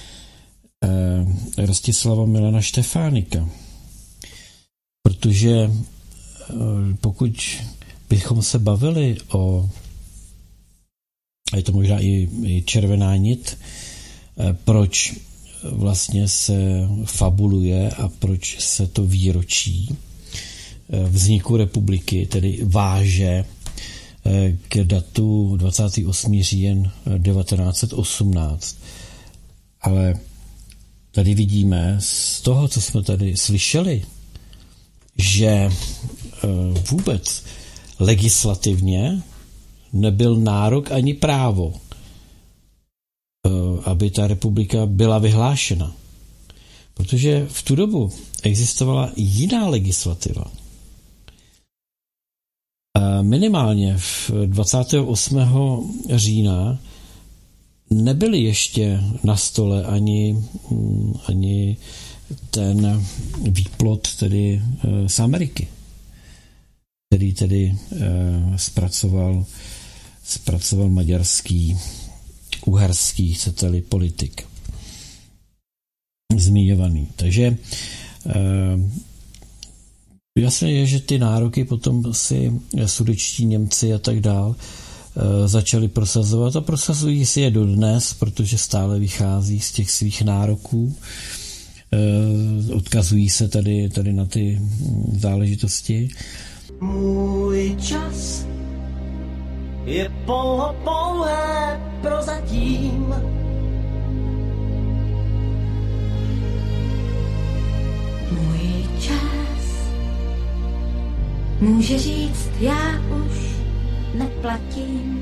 Rostislava Milana Štefánika. Protože pokud bychom se bavili o, a je to možná i, i červená nit, proč vlastně se fabuluje a proč se to výročí vzniku republiky, tedy váže k datu dvacátého osmého října devatenáct set osmnáct. Ale tady vidíme z toho, co jsme tady slyšeli, že vůbec legislativně nebyl nárok ani právo, aby ta republika byla vyhlášena. Protože v tu dobu existovala jiná legislativa. Minimálně v dvacátého osmého října nebyly ještě na stole ani, ani ten výplod tedy z Ameriky, který tedy zpracoval, zpracoval maďarský, uherský, chcete-li, politik. Zmiňovaný. Takže jasné je, že ty nároky potom si sudetští Němci a tak dál začali prosazovat a prosazují si je dodnes, protože stále vychází z těch svých nároků. Odkazují se tady, tady na ty záležitosti. Můj čas je pouho pouhé prozatím. Můj čas může říct, já už neplatím.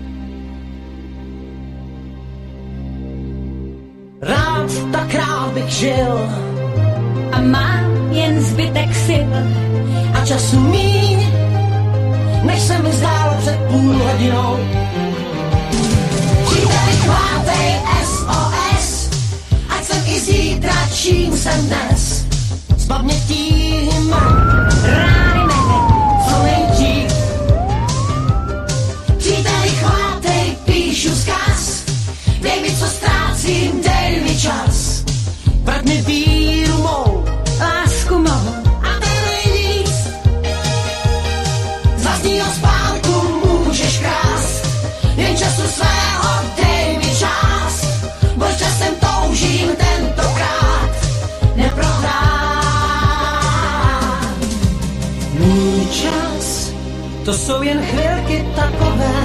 Rád tak rád bych žil a mám jen zbytek sil a času míň, než se mi zdálo před půl hodinou. Příteli, chvátej S O S, ať jsem i zítra, čím jsem dnes. Zbav mě tím, rány mé, co nejdřív. Příteli, chvátej, píšu vzkaz, dej mi, co ztrácím, dej mi čas. Vrať mi víru mou, lásku mou a ten nejvíc. Z vlastního spánku můžeš krást, jen času svého dej mi čas. Bož časem toužím tentokrát neprohrát. Můj čas, to jsou jen chvilky takové.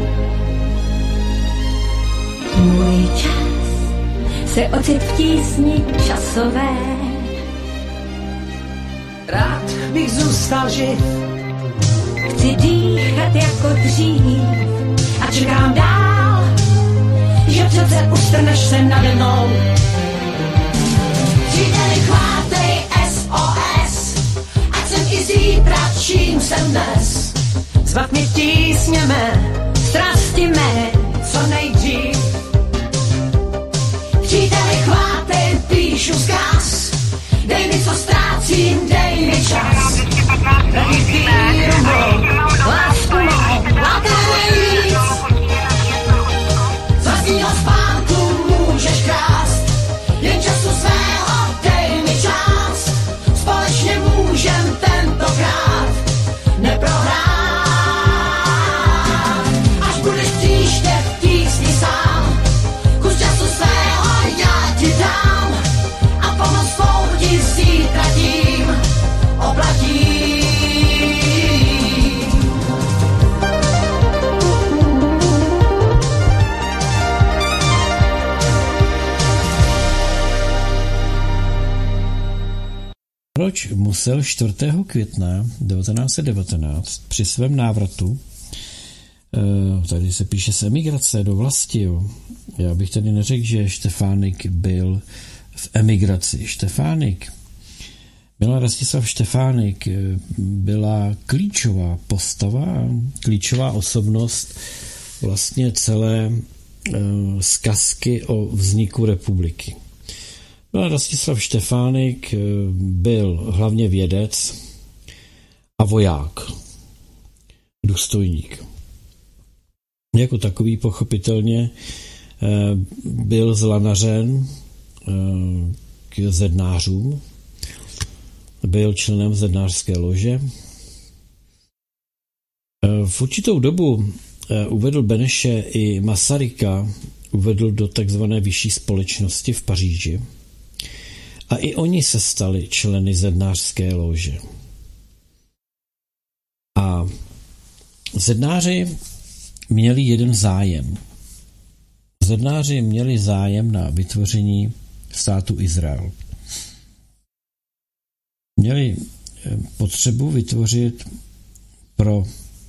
Můj čas se ocit v tísni časové. Rád bych zůstal živ, chci dýchat jako dřív a čekám dál, že přece ustrneš se nade mnou. Příteli, chvátej S O S, ať jsem i zítra, čím jsem dnes. Zbav mě tísně mé, strasti mé, co nejdřív. Příteli, chvátej, píšu vzkaz, dej mi, co ztrácím, dej mi čas. Vrať víru mou, lásku mou, a to nejvíc. Z vlastního spánku můžeš krást, jen času svého dej mi čas. Společně můžem tentokrát neprohrát. Až budeš příště v tísni sám, kus času svého já ti dám a pomoc svou ti zítra tím oplatím. proč musel čtvrtého května devatenáct set devatenáct při svém návratu, tady se píše z emigrace do vlasti, jo. Já bych tady neřekl, že Štefánik byl v emigraci. Štefánik, Milan Rastislav Štefánik byla klíčová postava, klíčová osobnost vlastně celé zkazky o vzniku republiky. Milan Rastislav Štefánik byl hlavně vědec a voják, důstojník. Jako takový pochopitelně byl zlanařen k zednářům, byl členem zednářské lože. V určitou dobu uvedl Beneše i Masaryka, uvedl do takzvané vyšší společnosti v Paříži. A i oni se stali členy zednářské lože. A zednáři měli jeden zájem. Zednáři měli zájem na vytvoření státu Izrael. Měli potřebu vytvořit pro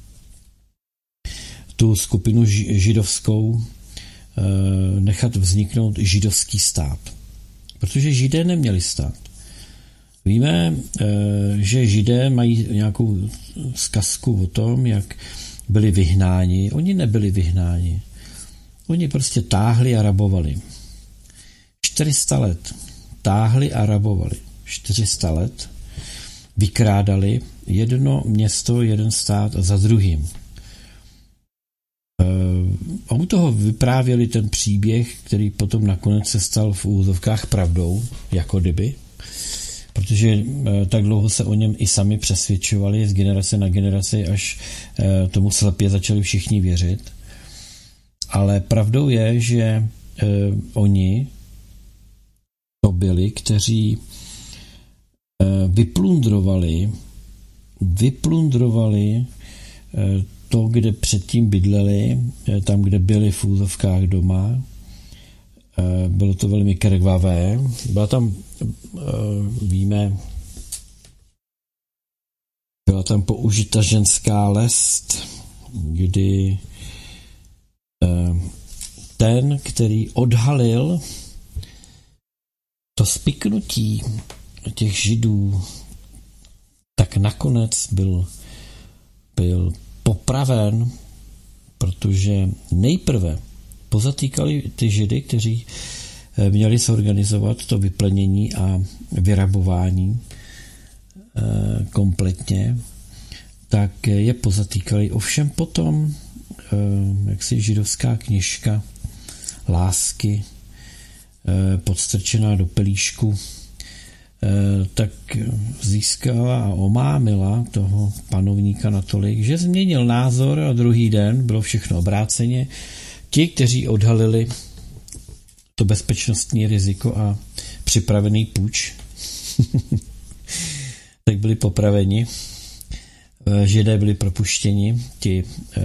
tu skupinu židovskou nechat vzniknout židovský stát. Protože Židé neměli stát. Víme, že Židé mají nějakou zkazku o tom, jak byli vyhnáni. Oni nebyli vyhnáni. Oni prostě táhli a rabovali. čtyři sta let táhli a rabovali. čtyři sta let vykrádali jedno město, jeden stát za druhým. A u toho vyprávěli ten příběh, který potom nakonec se stal v úvozovkách pravdou, jako kdyby, protože tak dlouho se o něm i sami přesvědčovali z generace na generaci, až tomu slepě začali všichni věřit. Ale pravdou je, že oni to byli, kteří vyplundrovali vyplundrovali to, kde předtím bydleli, tam, kde byli v úzovkách doma. Bylo to velmi krvavé. Byla tam, víme, byla tam použita ženská lest, kdy ten, který odhalil to spiknutí těch Židů, tak nakonec byl, byl popraven, protože nejprve pozatýkali ty Židy, kteří měli zorganizovat to vyplenění a vyrabování kompletně, tak je pozatýkali. Ovšem potom, jak si židovská knižka lásky podstrčená do pelíšku, tak získala a omámila toho panovníka natolik, že změnil názor a druhý den bylo všechno obráceně. Ti, kteří odhalili to bezpečnostní riziko a připravený půjč, tak byli popraveni. Židé byli propuštěni, ti,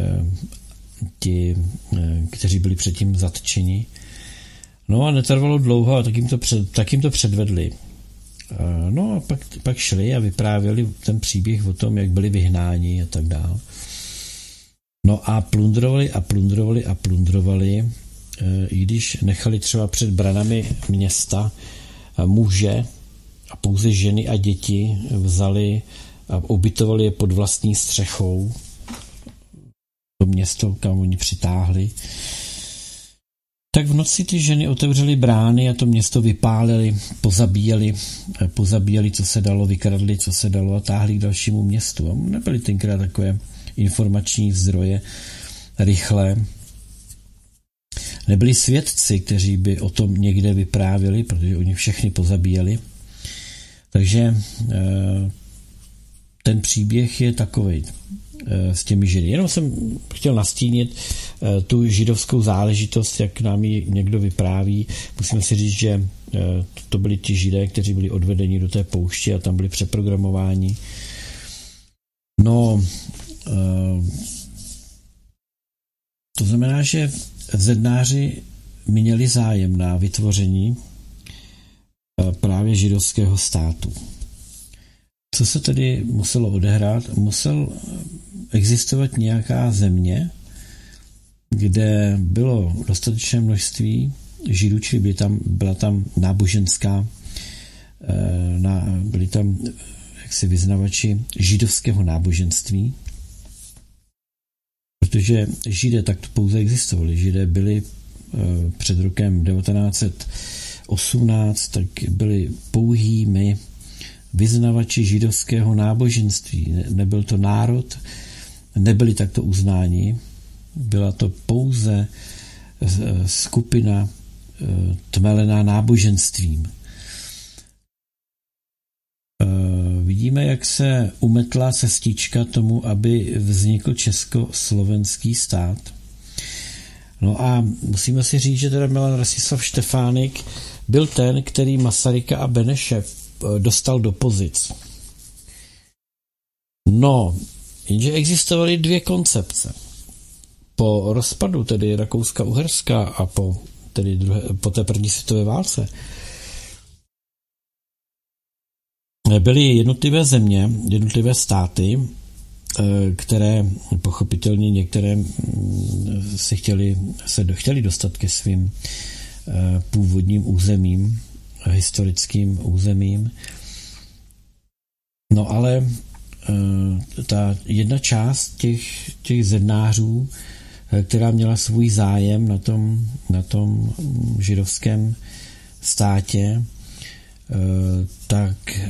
ti kteří byli předtím zatčeni. No a netrvalo dlouho a tak jim to, před, tak jim to předvedli. No a pak, pak šli a vyprávěli ten příběh o tom, jak byli vyhnáni a tak dále. No a plundrovali a plundrovali a plundrovali, i když nechali třeba před branami města muže a pouze ženy a děti vzali a ubytovali je pod vlastní střechou. To město, kam oni přitáhli. Tak v noci ty ženy otevřely brány a to město vypálili, pozabíjeli, pozabíjeli, co se dalo, vykradli, co se dalo a táhli k dalšímu městu. A nebyly tenkrát takové informační zdroje rychlé. Nebyli svědci, kteří by o tom někde vyprávěli, protože oni všechny pozabíjeli. Takže ten příběh je takovej s těmi Židy. Jenom jsem chtěl nastínit tu židovskou záležitost, jak nám ji někdo vypráví. Musíme si říct, že to byli ti Židé, kteří byli odvedeni do té pouště a tam byli přeprogramováni. No, to znamená, že zednáři měli zájem na vytvoření právě židovského státu. Co se tedy muselo odehrát? Musel existovat nějaká země, kde bylo dostatečné množství Židů, čili byly tam, byla tam náboženská, byli tam jaksi vyznavači židovského náboženství, protože Židé takto pouze existovali. Židé byli před rokem devatenáct set osmnáct, tak byli pouhými vyznavači židovského náboženství. Nebyl to národ, nebyli takto uznáni, byla to pouze skupina tmelená náboženstvím. Vidíme, jak se umetla cestička tomu, aby vznikl československý stát. No a musíme si říct, že teda Milan Rostislav Štefánik byl ten, který Masaryka a Beneše dostal do pozic. No, jenže existovaly dvě koncepce. Po rozpadu tedy Rakouska-Uherska a po, tedy druhé, po té první světové válce byly jednotlivé země, jednotlivé státy, které pochopitelně některé se chtěli, se chtěli dostat ke svým původním územím, historickým územím. No ale ta jedna část těch, těch zednářů, která měla svůj zájem na tom, na tom židovském státě, tak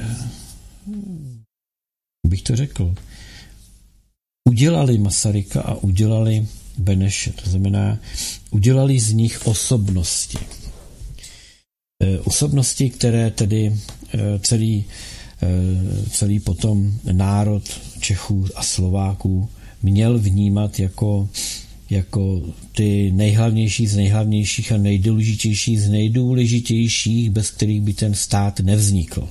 bych to řekl, udělali Masaryka a udělali Beneše, to znamená, udělali z nich osobnosti. Osobnosti, které tedy celý, celý potom národ Čechů a Slováků měl vnímat jako, jako ty nejhlavnější z nejhlavnějších a nejdůležitější z nejdůležitějších, bez kterých by ten stát nevznikl.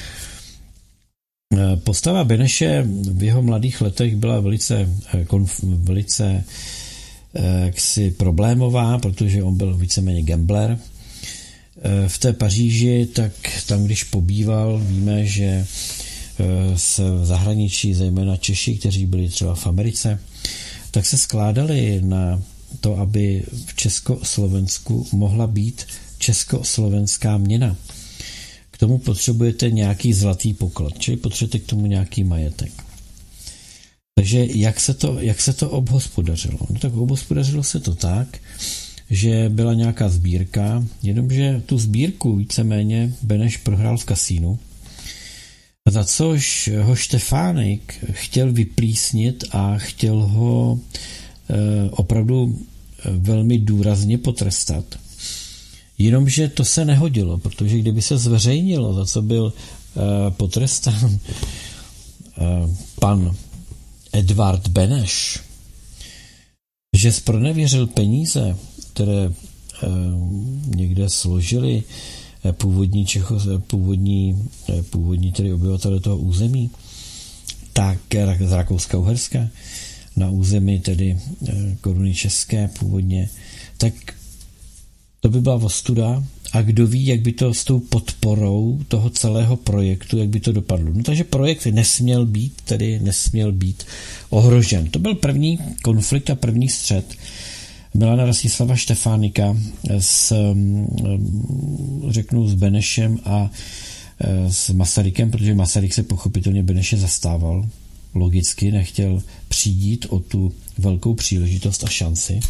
Postava Beneše v jeho mladých letech byla velice, velice jaksi problémová, protože on byl víceméně gambler. V té Paříži, tak tam, když pobýval, víme, že z zahraničí, zejména Češi, kteří byli třeba v Americe, tak se skládali na to, aby v Československu mohla být československá měna. K tomu potřebujete nějaký zlatý poklad, čili potřebujete k tomu nějaký majetek. Takže jak se to, jak se to obhospodařilo? No tak obhospodařilo se to tak, že byla nějaká sbírka, jenomže tu sbírku víceméně Beneš prohrál v kasínu, za což ho Štefánik chtěl vyplísnit a chtěl ho e, opravdu velmi důrazně potrestat. Jenomže to se nehodilo, protože kdyby se zveřejnilo, za co byl e, potrestán e, pan Edvard Beneš, že zpronevěřil peníze, které e, někde složili původní, Čecho, původní, původní tedy obyvatele toho území, tak z Rakouska-Uherska na území tedy koruny české původně, tak to by byla ostuda a kdo ví, jak by to s tou podporou toho celého projektu, jak by to dopadlo. No takže projekt nesměl být, tedy nesměl být ohrožen. To byl první konflikt a první střet Milana Rostislava Štefánika s, řeknu, s Benešem a s Masarykem, protože Masaryk se pochopitelně Beneše zastával. Logicky nechtěl přijít o tu velkou příležitost a šanci.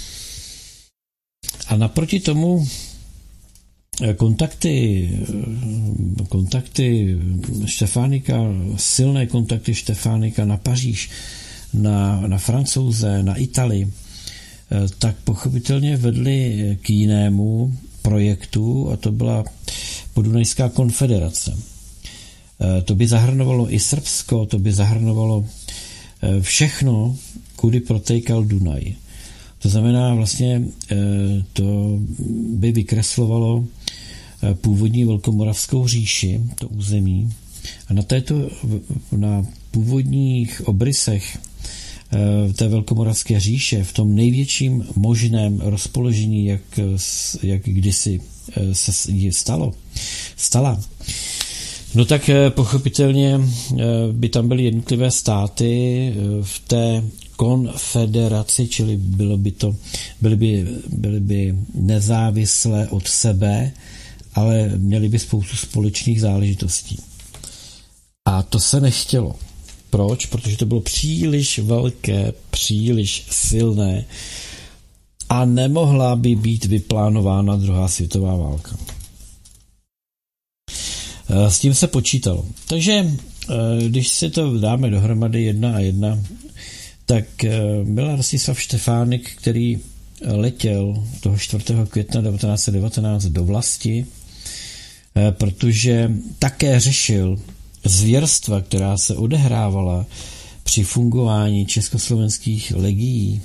A naproti tomu kontakty, kontakty Štefánika, silné kontakty Štefánika na Paříž, na, na Francouze, na Italii, tak pochopitelně vedli k jinému projektu a to byla Podunajská konfederace. To by zahrnovalo i Srbsko, to by zahrnovalo všechno, kudy protékal Dunaj. To znamená vlastně, to by vykreslovalo původní Velkomoravskou říši, to území. A na této, na původních obrysech té Velkomoravské říše, v tom největším možném rozpoložení, jak, jak kdysi se jí stalo, stala, No tak pochopitelně by tam byly jednotlivé státy v té konfederaci, čili bylo by to, byly by, byly by nezávislé od sebe, ale měly by spoustu společných záležitostí. A to se nechtělo. Proč? Protože to bylo příliš velké, příliš silné a nemohla by být vyplánována druhá světová válka. S tím se počítalo. Takže když si to dáme dohromady jedna a jedna, tak byl Rostislav Štefánik, který letěl toho čtvrtého května devatenáct set devatenáct do vlasti, protože také řešil zvěrstva, která se odehrávala při fungování československých legií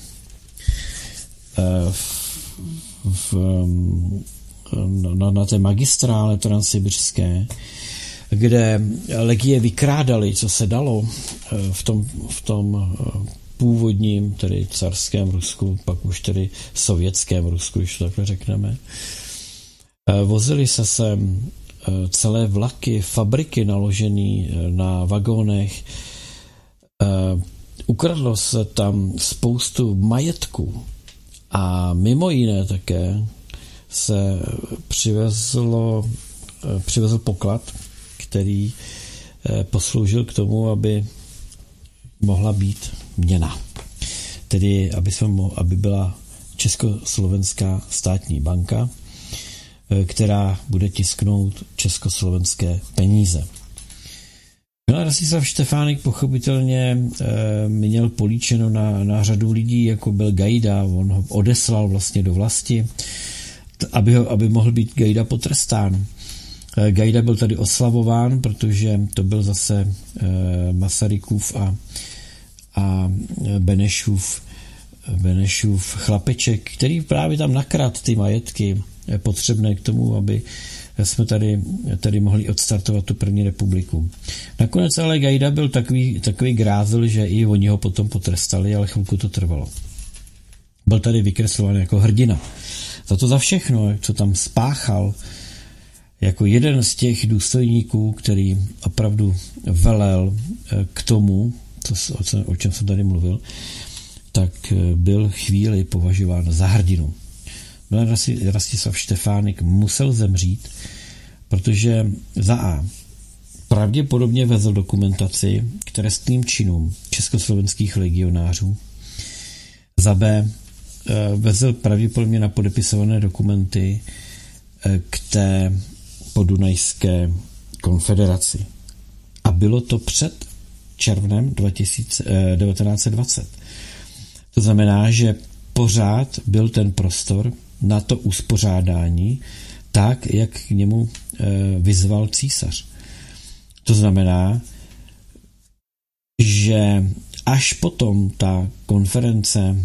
v, v, na, na té magistrále transsibirské, kde legie vykrádali, co se dalo v tom, v tom původním, tedy carském Rusku, pak už tedy sovětském Rusku, když to takhle řekneme. Vozili se sem celé vlaky, fabriky naložené na vagónech. Ukradlo se tam spoustu majetku a mimo jiné také se přivezlo, přivezl poklad, který posloužil k tomu, aby mohla být měna. Tedy, aby, jsme, aby byla Československá státní banka, která bude tisknout československé peníze. Milan Rostislav Štefánik pochopitelně e, měl políčeno na, na řadu lidí, jako byl Gajda, on ho odeslal vlastně do vlasti, aby, ho, aby mohl být Gajda potrestán. E, Gajda byl tady oslavován, protože to byl zase e, Masarykův a, a Benešův, Benešův chlapeček, který právě tam nakradl ty majetky potřebné k tomu, aby jsme tady, tady mohli odstartovat tu první republiku. Nakonec ale Gajda byl takový, takový grázel, že i oni ho potom potrestali, ale chvilku to trvalo. Byl tady vykreslován jako hrdina. Za to za všechno, co tam spáchal, jako jeden z těch důstojníků, který opravdu velel k tomu, co, o čem jsem tady mluvil, tak byl chvíli považován za hrdinu. Milan Rostislav Štefánik musel zemřít, protože za A pravděpodobně vezl dokumentaci k trestným činům československých legionářů, za B vezl pravděpodobně na podepisované dokumenty k té podunajské konfederaci. A bylo to před červnem devatenáct set dvacet. To znamená, že pořád byl ten prostor na to uspořádání tak, jak k němu vyzval císař. To znamená, že až potom ta konference,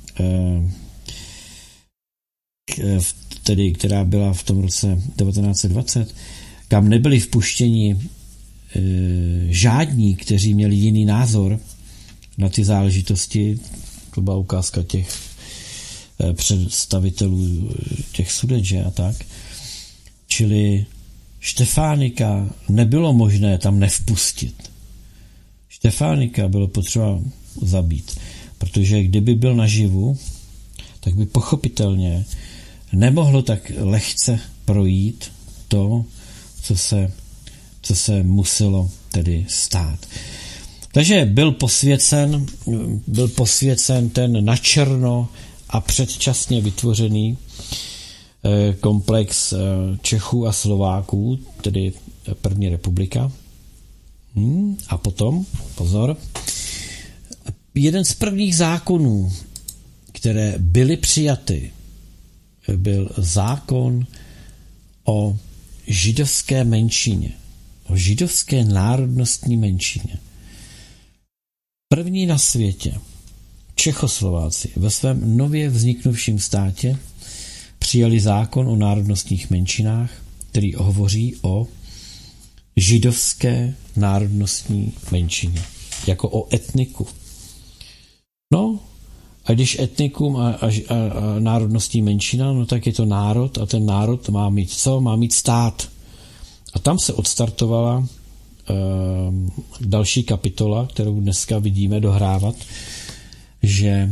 tedy, která byla v tom roce devatenáct set dvacet, kam nebyli vpuštěni žádní, kteří měli jiný názor na ty záležitosti, to byla ukázka těch představitelů těch sudeče a tak. Čili Štefánika nebylo možné tam nevpustit. Štefánika bylo potřeba zabít, protože kdyby byl naživu, tak by pochopitelně nemohlo tak lehce projít to, co se, co se muselo tedy stát. Takže byl posvěcen, byl posvěcen ten načerno a předčasně vytvořený komplex Čechů a Slováků, tedy první republika. Hmm, a potom, pozor, jeden z prvních zákonů, které byly přijaty, byl zákon o židovské menšině, o židovské národnostní menšině. První na světě Čechoslováci ve svém nově vzniknuvším státě přijali zákon o národnostních menšinách, který hovoří o židovské národnostní menšině, jako o etniku. No, a když etnikum a, a, a, a národnostní menšina, no tak je to národ a ten národ má mít co? Má mít stát. A tam se odstartovala další kapitola, kterou dneska vidíme dohrávat, že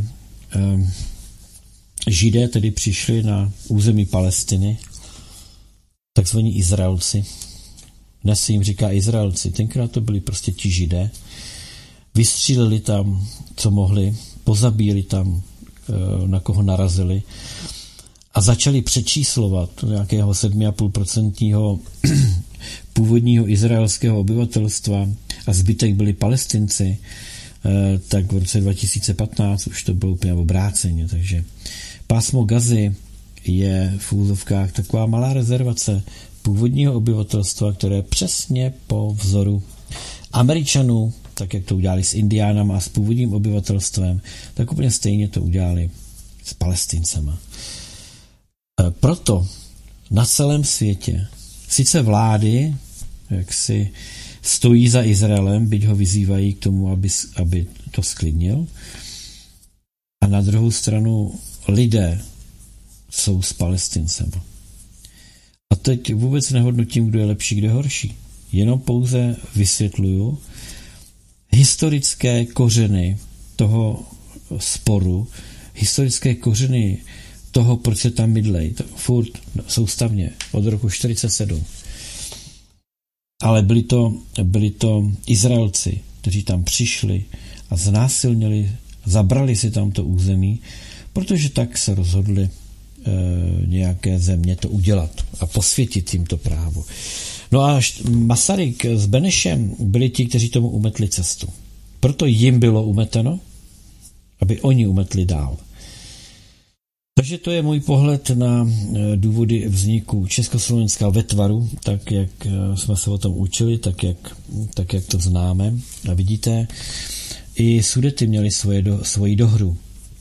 Židé tedy přišli na území Palestiny, takzvaní Izraelci. Dnes se jim říká Izraelci, tenkrát to byli prostě ti Židé. Vystříleli tam, co mohli, pozabíli tam, na koho narazili a začali přečíslovat nějakého sedm celá pět procenta původního izraelského obyvatelstva a zbytek byli Palestinci, tak v roce dva tisíce patnáct už to bylo úplně obráceně, takže pásmo Gazy je v úzovkách taková malá rezervace původního obyvatelstva, které přesně po vzoru Američanů, tak jak to udělali s Indiánama a s původním obyvatelstvem, tak úplně stejně to udělali s Palestincema. Proto na celém světě sice vlády, jak si stojí za Izraelem, byť ho vyzývají k tomu, aby, aby to sklidnil, a na druhou stranu lidé jsou s Palestincem. A teď vůbec nehodnotím, kdo je lepší, kdo je horší. Jenom pouze vysvětluju historické kořeny toho sporu, historické kořeny toho, proč se tam mydlej, furt soustavně, od roku čtyřicet sedm. Ale byli to, byli to Izraelci, kteří tam přišli a znásilnili, zabrali si tam to území, protože tak se rozhodli e, nějaké země to udělat a posvětit jim to právo. No a Masaryk s Benešem byli ti, kteří tomu umetli cestu. Proto jim bylo umeteno, aby oni umetli dál. Takže to je můj pohled na důvody vzniku Československa ve tvaru, tak jak jsme se o tom učili, tak jak, tak jak to známe. A vidíte, i Sudety měli svoje do, svoji dohru.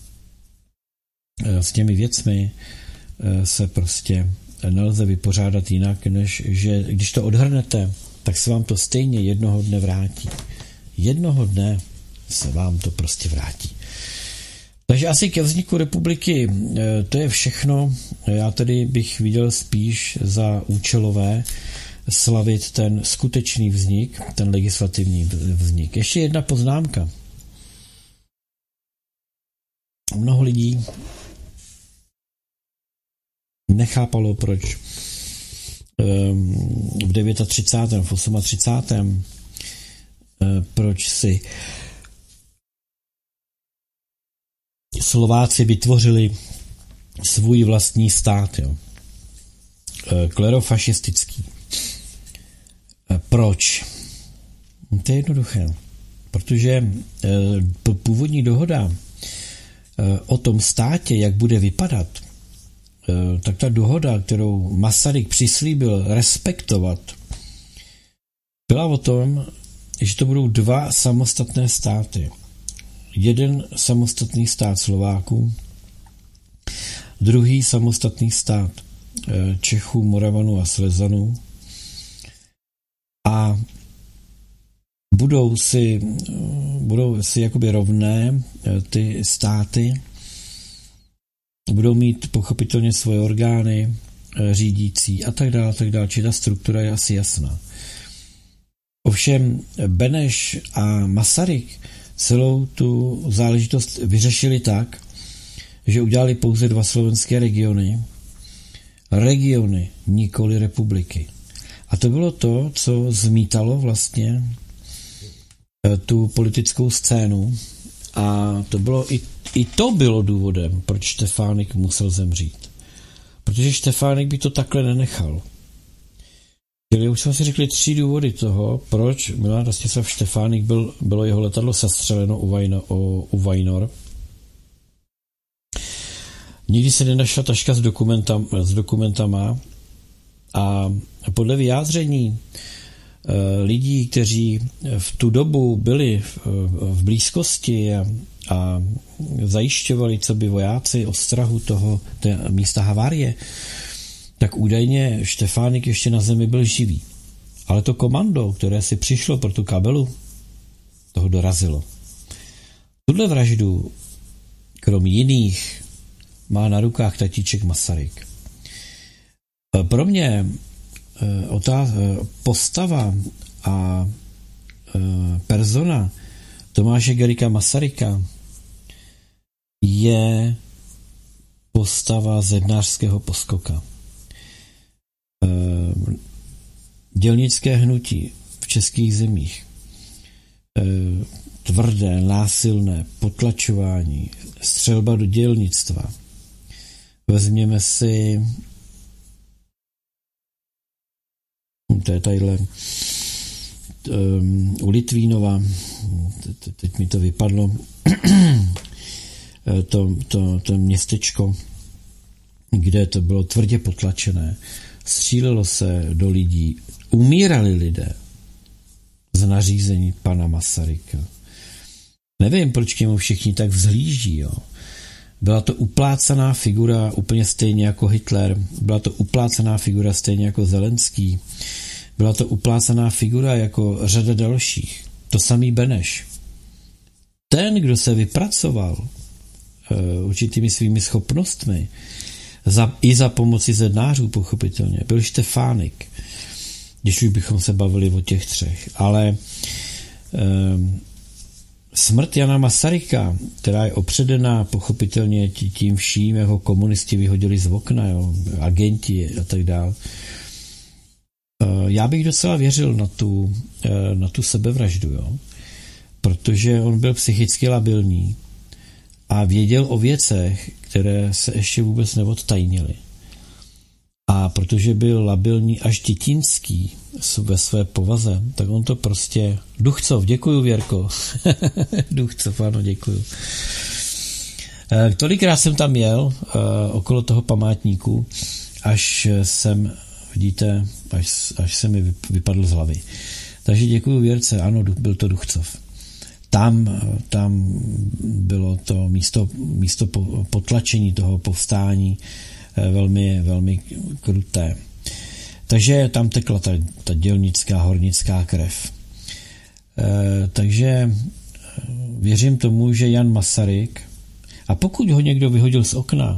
S těmi věcmi se prostě nelze vypořádat jinak, než že když to odhrnete, tak se vám to stejně jednoho dne vrátí. Jednoho dne se vám to prostě vrátí. Takže asi ke vzniku republiky to je všechno. Já tedy bych viděl spíš za účelové slavit ten skutečný vznik, ten legislativní vznik. Ještě jedna poznámka. Mnoho lidí nechápalo, proč v třicátém devátém, v třicátém osmém proč si Slováci vytvořili svůj vlastní stát, jo. Klerofašistický. Proč? To je jednoduché. Protože původní dohoda o tom státě, jak bude vypadat, tak ta dohoda, kterou Masaryk přislíbil respektovat, byla o tom, že to budou dva samostatné státy. Jeden samostatný stát Slováků, druhý samostatný stát Čechů, Moravanů a Slezanů a budou si, budou si jakoby rovné ty státy, budou mít pochopitelně svoje orgány řídící a tak dále, a tak dále, či ta struktura je asi jasná. Ovšem Beneš a Masaryk celou tu záležitost vyřešili tak, že udělali pouze dva slovenské regiony, regiony, nikoli republiky. A to bylo to, co zmítalo vlastně tu politickou scénu a to bylo i, i to bylo důvodem, proč Štefánik musel zemřít. Protože Štefánik by to takhle nenechal. Čili už jsme si řekli tři důvody toho, proč Milan Rostislav Štefánik byl, bylo jeho letadlo sestřeleno u, Vajno, u, u Vajnor. Nikdy se nenašla taška s, dokumentam, s dokumentama a podle vyjádření e, lidí, kteří v tu dobu byli v, v blízkosti a, a zajišťovali, co by vojáci ostrahu toho té místa havárie, tak údajně Štefánik ještě na zemi byl živý. Ale to komando, které si přišlo pro tu kabelu, toho dorazilo. Tuhle vraždu, krom jiných, má na rukách tatíček Masaryk. Pro mě ta postava a persona Tomáše Garrigua Masaryka je postava zednářského poskoka. Dělnické hnutí v českých zemích, tvrdé, násilné potlačování, střelba do dělnictva. Vezměme si to je tadyhle um, u Litvínova, teď mi to vypadlo, to, to, to městečko, kde to bylo tvrdě potlačené, střílelo se do lidí, umírali lidé z nařízení pana Masaryka. Nevím, proč k němu všichni tak vzhlíží, jo. Byla to uplácaná figura úplně stejně jako Hitler, byla to uplácaná figura stejně jako Zelenský, byla to uplácaná figura jako řada dalších. To samý Beneš. Ten, kdo se vypracoval uh, určitými svými schopnostmi, za, i za pomoci zednářů pochopitelně, byl Štefánik, když už bychom se bavili o těch třech. Ale um, smrt Jana Masaryka, která je opředená pochopitelně tím vším, jeho komunisti vyhodili z okna, jo, agenti a tak dále. Já bych docela věřil na tu, na tu sebevraždu, jo, protože on byl psychicky labilní a věděl o věcech, které se ještě vůbec neodtajnily. A protože byl labilní až dětinský ve své povaze, tak on to prostě... Duchcov, děkuju, Věrko. Duchcov, ano, děkuju. E, tolikrát jsem tam jel e, okolo toho památníku, až jsem, vidíte, až, až se mi vypadl z hlavy. Takže děkuju Věrce, ano, byl to Duchcov. Tam, tam bylo to místo, místo potlačení toho povstání velmi, velmi kruté. Takže tam tekla ta, ta dělnická, hornická krev. E, takže věřím tomu, že Jan Masaryk, a pokud ho někdo vyhodil z okna,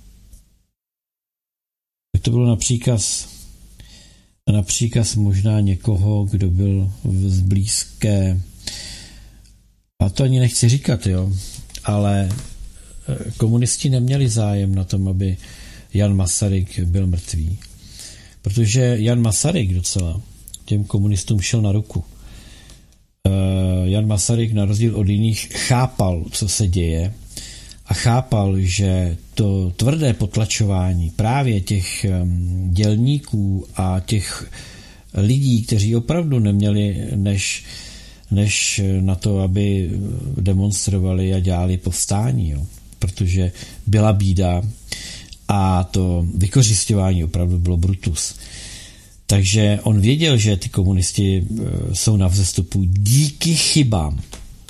tak to bylo na příkaz, na příkaz možná někoho, kdo byl z blízké, a to ani nechci říkat, jo, ale komunisti neměli zájem na tom, aby Jan Masaryk byl mrtvý. Protože Jan Masaryk docela těm komunistům šel na ruku. Jan Masaryk na rozdíl od jiných chápal, co se děje, a chápal, že to tvrdé potlačování právě těch dělníků a těch lidí, kteří opravdu neměli než, než na to, aby demonstrovali a dělali povstání, jo. Protože byla bída a to vykořisťování opravdu bylo brutus. Takže on věděl, že ty komunisti jsou na vzestupu díky chybám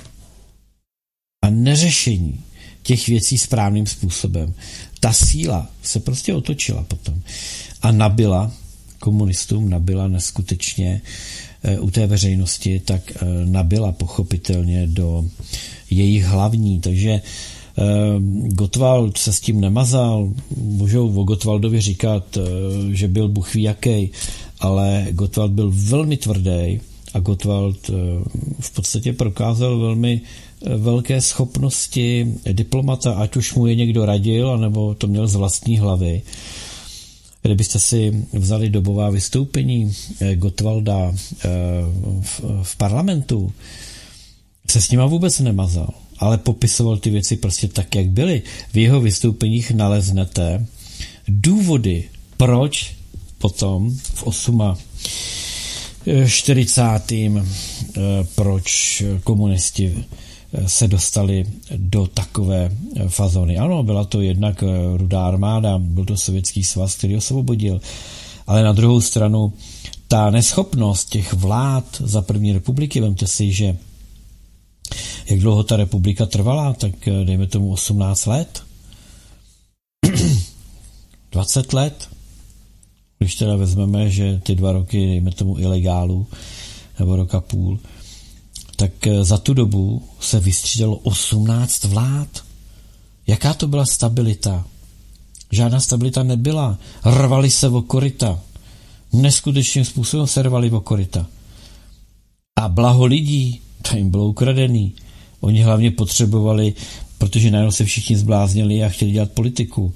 a neřešení těch věcí správným způsobem. Ta síla se prostě otočila potom a nabila komunistům, nabila neskutečně u té veřejnosti, tak nabila pochopitelně do jejich hlavní, takže Gottwald se s tím nemazal, můžou o Gottwaldovi říkat, že byl bůh ví jaký, ale Gottwald byl velmi tvrdý a Gottwald v podstatě prokázal velmi velké schopnosti diplomata, ať už mu je někdo radil, anebo to měl z vlastní hlavy. Kdybyste si vzali dobová vystoupení Gottwalda v parlamentu, se s nima vůbec nemazal, ale popisoval ty věci prostě tak, jak byly. V jeho vystoupeních naleznete důvody, proč potom v čtyřicátém osmém proč komunisti se dostali do takové fazony. Ano, byla to jednak Rudá armáda, byl to Sovětský svaz, který osvobodil, ale na druhou stranu ta neschopnost těch vlád za první republiky, vemte si, že jak dlouho ta republika trvala, tak dejme tomu osmnáct let, dvacet let, když teda vezmeme, že ty dva roky, dejme tomu ilegálu, nebo roka půl, tak za tu dobu se vystřídalo osmnáct vlád. Jaká to byla stabilita? Žádná stabilita nebyla. Rvali se o koryta. Neskutečným způsobem se rvali o koryta. A blaho lidí, to jim bylo ukradený. Oni hlavně potřebovali, protože najednou se všichni zbláznili a chtěli dělat politiku.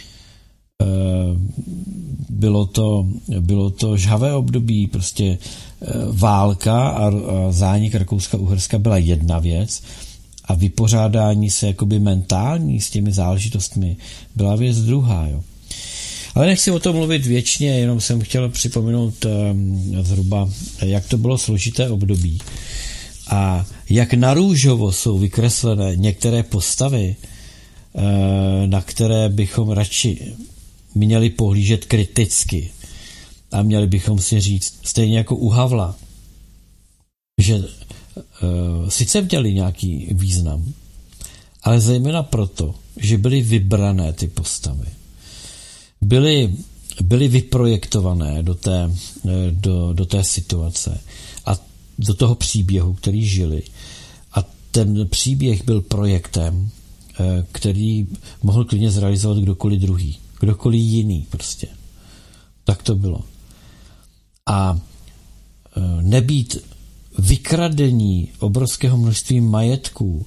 Bylo to, bylo to žhavé období, prostě válka a zánik Rakouska-Uherska byla jedna věc a vypořádání se jakoby mentální s těmi záležitostmi byla věc druhá. Jo. Ale nechci o tom mluvit věčně, jenom jsem chtěl připomenout zhruba, jak to bylo složité období a jak na růžovo jsou vykreslené některé postavy, na které bychom radši měli pohlížet kriticky a měli bychom si říct, stejně jako u Havla, že uh, sice měli nějaký význam, ale zejména proto, že byly vybrané ty postavy. Byly, byly vyprojektované do té, do, do té situace a do toho příběhu, který žili. A ten příběh byl projektem, který mohl klidně zrealizovat kdokoliv druhý. Kdokoliv jiný prostě. Tak to bylo. A nebýt vykradení obrovského množství majetků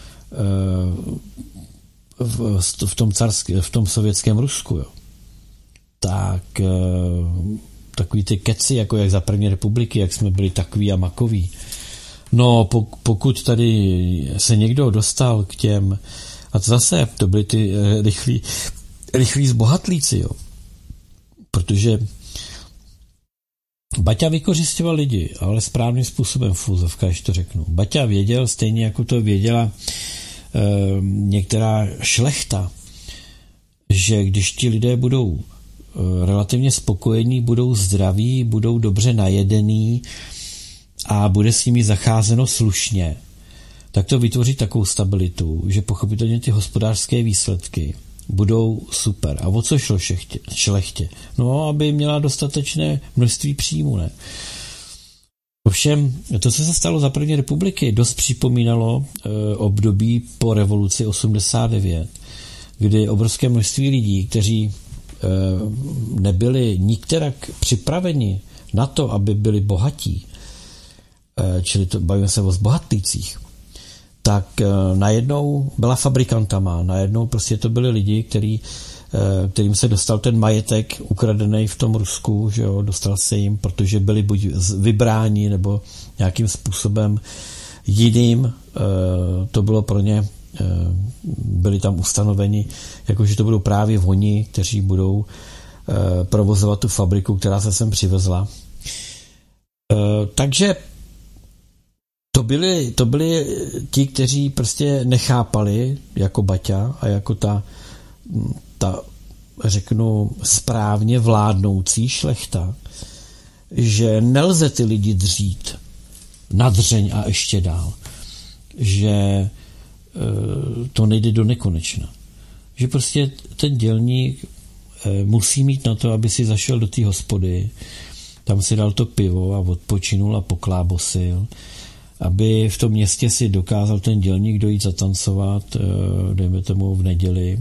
v tom, carský, v tom sovětském Rusku, jo, tak takový ty keci, jako jak za první republiky, jak jsme byli takový a makoví. No, pokud tady se někdo dostal k těm, a to zase, to byly ty rychlí, rychlí zbohatlíci, jo. Protože Baťa vykořisťoval lidi, ale správným způsobem v úzovkách, když to řeknu. Baťa věděl, stejně jako to věděla e, některá šlechta, že když ti lidé budou e, relativně spokojení, budou zdraví, budou dobře najedení a bude s nimi zacházeno slušně, tak to vytvoří takovou stabilitu, že pochopitelně ty hospodářské výsledky budou super. A o co šlo šechtě, šlechtě? No, aby měla dostatečné množství příjmů, ne? Ovšem, to, co se stalo za první republiky, dost připomínalo e, období po revoluci osmdesát devět, kdy obrovské množství lidí, kteří e, nebyli nikterak připraveni na to, aby byli bohatí, e, čili to, bavíme se o zbohatlících, tak e, najednou byla fabrikantama, najednou prostě to byli lidi, který, e, kterým se dostal ten majetek ukradený v tom Rusku, že jo, dostal se jim, protože byli buď vybráni, nebo nějakým způsobem jiným, e, to bylo pro ně, e, byli tam ustanoveni, jakože to budou právě oni, kteří budou e, provozovat tu fabriku, která se sem přivezla. E, takže To byli, to byli ti, kteří prostě nechápali, jako Baťa a jako ta, ta, řeknu, správně vládnoucí šlechta, že nelze ty lidi dřít na dřeň a ještě dál. Že e, to nejde do nekonečna. Že prostě ten dělník e, musí mít na to, aby si zašel do té hospody, tam si dal to pivo a odpočinul a poklábosil, aby v tom městě si dokázal ten dělník dojít zatancovat, dejme tomu v neděli.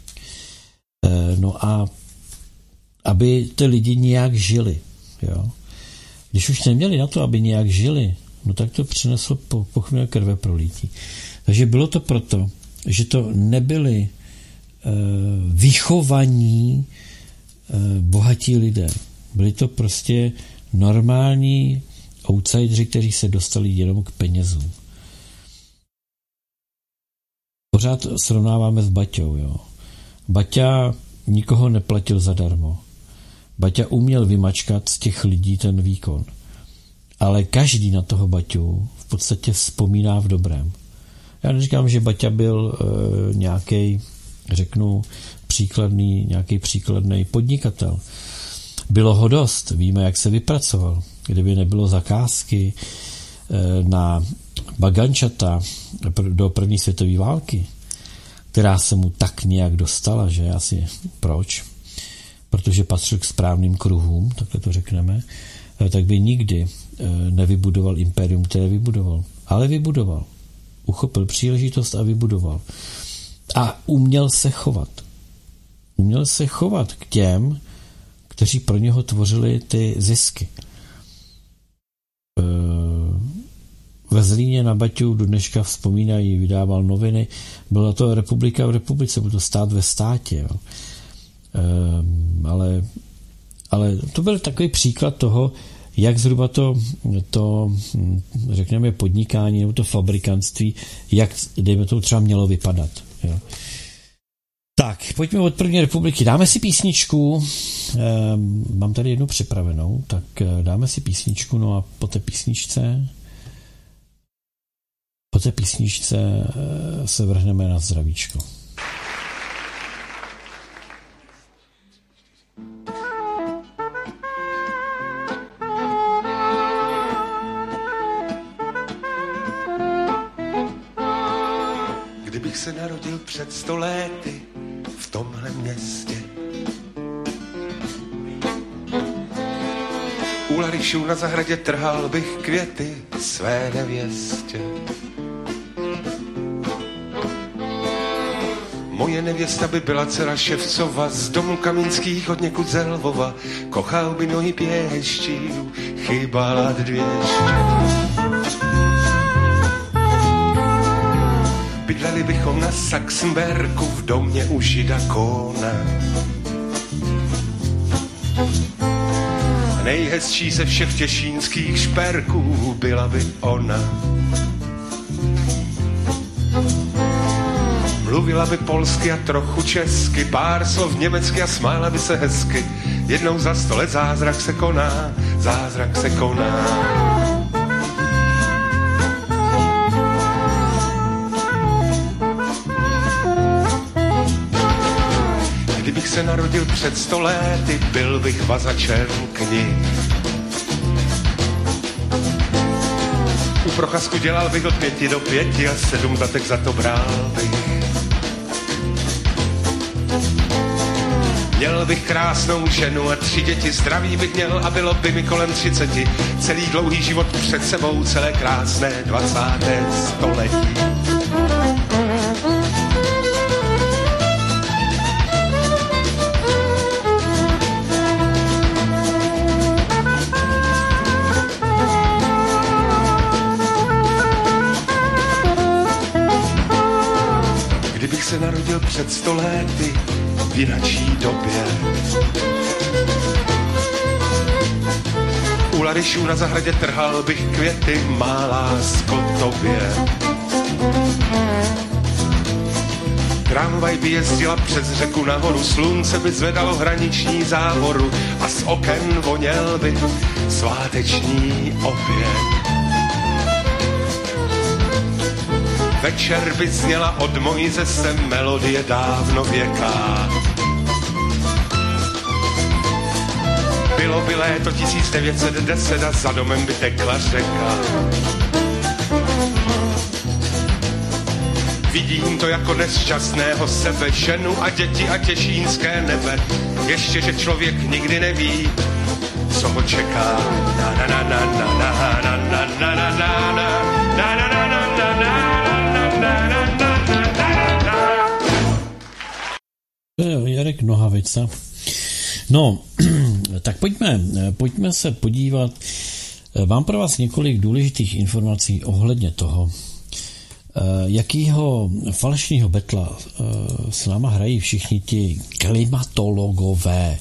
No a aby ty lidi nějak žili. Jo. Když už neměli na to, aby nějak žili, no tak to přineslo po, pochměl krve prolítí. Takže bylo to proto, že to nebyli uh, vychovaní uh, bohatí lidé. Byli to prostě normální outsideri, kteří se dostali jenom k penězům. Pořád srovnáváme s Baťou. Jo. Baťa nikoho neplatil zadarmo. Baťa uměl vymačkat z těch lidí ten výkon. Ale každý na toho Baťu v podstatě vzpomíná v dobrém. Já neříkám, že Baťa byl e, nějaký, řeknu, příkladný, nějaký příkladný podnikatel. Bylo ho dost. Víme, jak se vypracoval. Kdyby nebylo zakázky e, na bagančata do první světové války, která se mu tak nějak dostala, že asi proč? Protože patřil k správným kruhům, takhle to řekneme, e, tak by nikdy e, nevybudoval impérium, které vybudoval. Ale vybudoval. Uchopil příležitost a vybudoval. A uměl se chovat. Uměl se chovat k těm, kteří pro něho tvořili ty zisky. ve Zlíně na Baťu do dneška vzpomínají, vydával noviny. Byla to republika v republice, byl to stát ve státě. Jo. E, ale, ale to byl takový příklad toho, jak zhruba to, to řekněme, podnikání nebo to fabrikantství, jak, dejme to, třeba mělo vypadat. Jo. Tak, pojďme od první republiky. Dáme si písničku. E, mám tady jednu připravenou, tak dáme si písničku, no a po té písničce po té písničce se vrhneme na zdravíčko. Kdybych se narodil před sto léty v tomhle městě, u Larišů na zahradě trhal bych květy své nevěstě. Moje nevěsta by byla dcera Ševcova z domu Kamínských od někud ze Lvova. Kochal by nohy pěští, chybala dvěště. Bydleli bychom na Saxenberku v domě u žida Kóna. Nejhezčí ze všech těšínských šperků byla by ona. Mluvila by polsky a trochu česky, pár slov německy a smála by se hezky. Jednou za sto let zázrak se koná, zázrak se koná. Kdybych se narodil před sto lety, byl bych vazačem knih. U Procházku dělal bych od pěti do pěti a sedm datek za to bral bych. Měl bych krásnou ženu a tři děti, zdraví bych měl a bylo by mi kolem třiceti. Celý dlouhý život před sebou, celé krásné dvacáté století. Kdybych se narodil před sto lety v jinačí době, u Larišů na zahradě trhal bych květy, má lásko tobě. Tramvaj by jezdila přes řeku nahoru, slunce by zvedalo hraniční závoru a z oken voněl by sváteční oběd. Večer by zněla od Mojzese melodie dávno věká. Bylo by léto tisíc devět set deset a za domem by tekla řeka. Vidím to jako nešťastného sebe, ženu a děti a těšínské nebe. Ještě, že člověk nikdy neví, co ho čeká. Na na na na na na na na na na na na na na na na. Jarek Nohavica. No, tak pojďme, pojďme se podívat. Mám pro vás několik důležitých informací ohledně toho, jakýho falešného betla s náma hrají všichni ti klimatologové.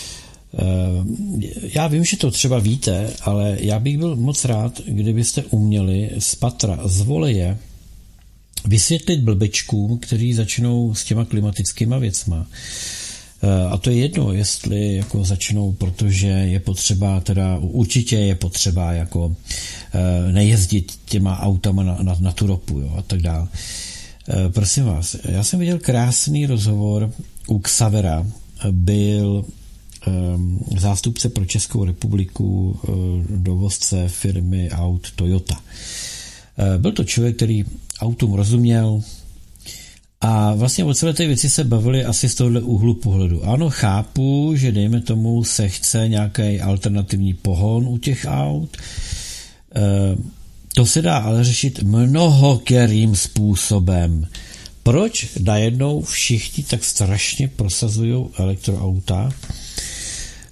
Já vím, že to třeba víte, ale já bych byl moc rád, kdybyste uměli z patra, z voleje vysvětlit blbečkům, kteří začnou s těma klimatickýma věcma. A to je jedno, jestli jako začnou, protože je potřeba, teda určitě je potřeba jako nejezdit těma autama na, na, na tu ropu, jo, a tak dále. Prosím vás, já jsem viděl krásný rozhovor u Xavera, byl um, zástupce pro Českou republiku, um, dovozce firmy aut Toyota. Uh, byl to člověk, který autům rozuměl a vlastně o celé té věci se bavili asi z tohohle úhlu pohledu. Ano, chápu, že dejme tomu se chce nějaký alternativní pohon u těch aut. Uh, to se dá ale řešit mnohokerým způsobem. Proč najednou všichni tak strašně prosazují elektroauta?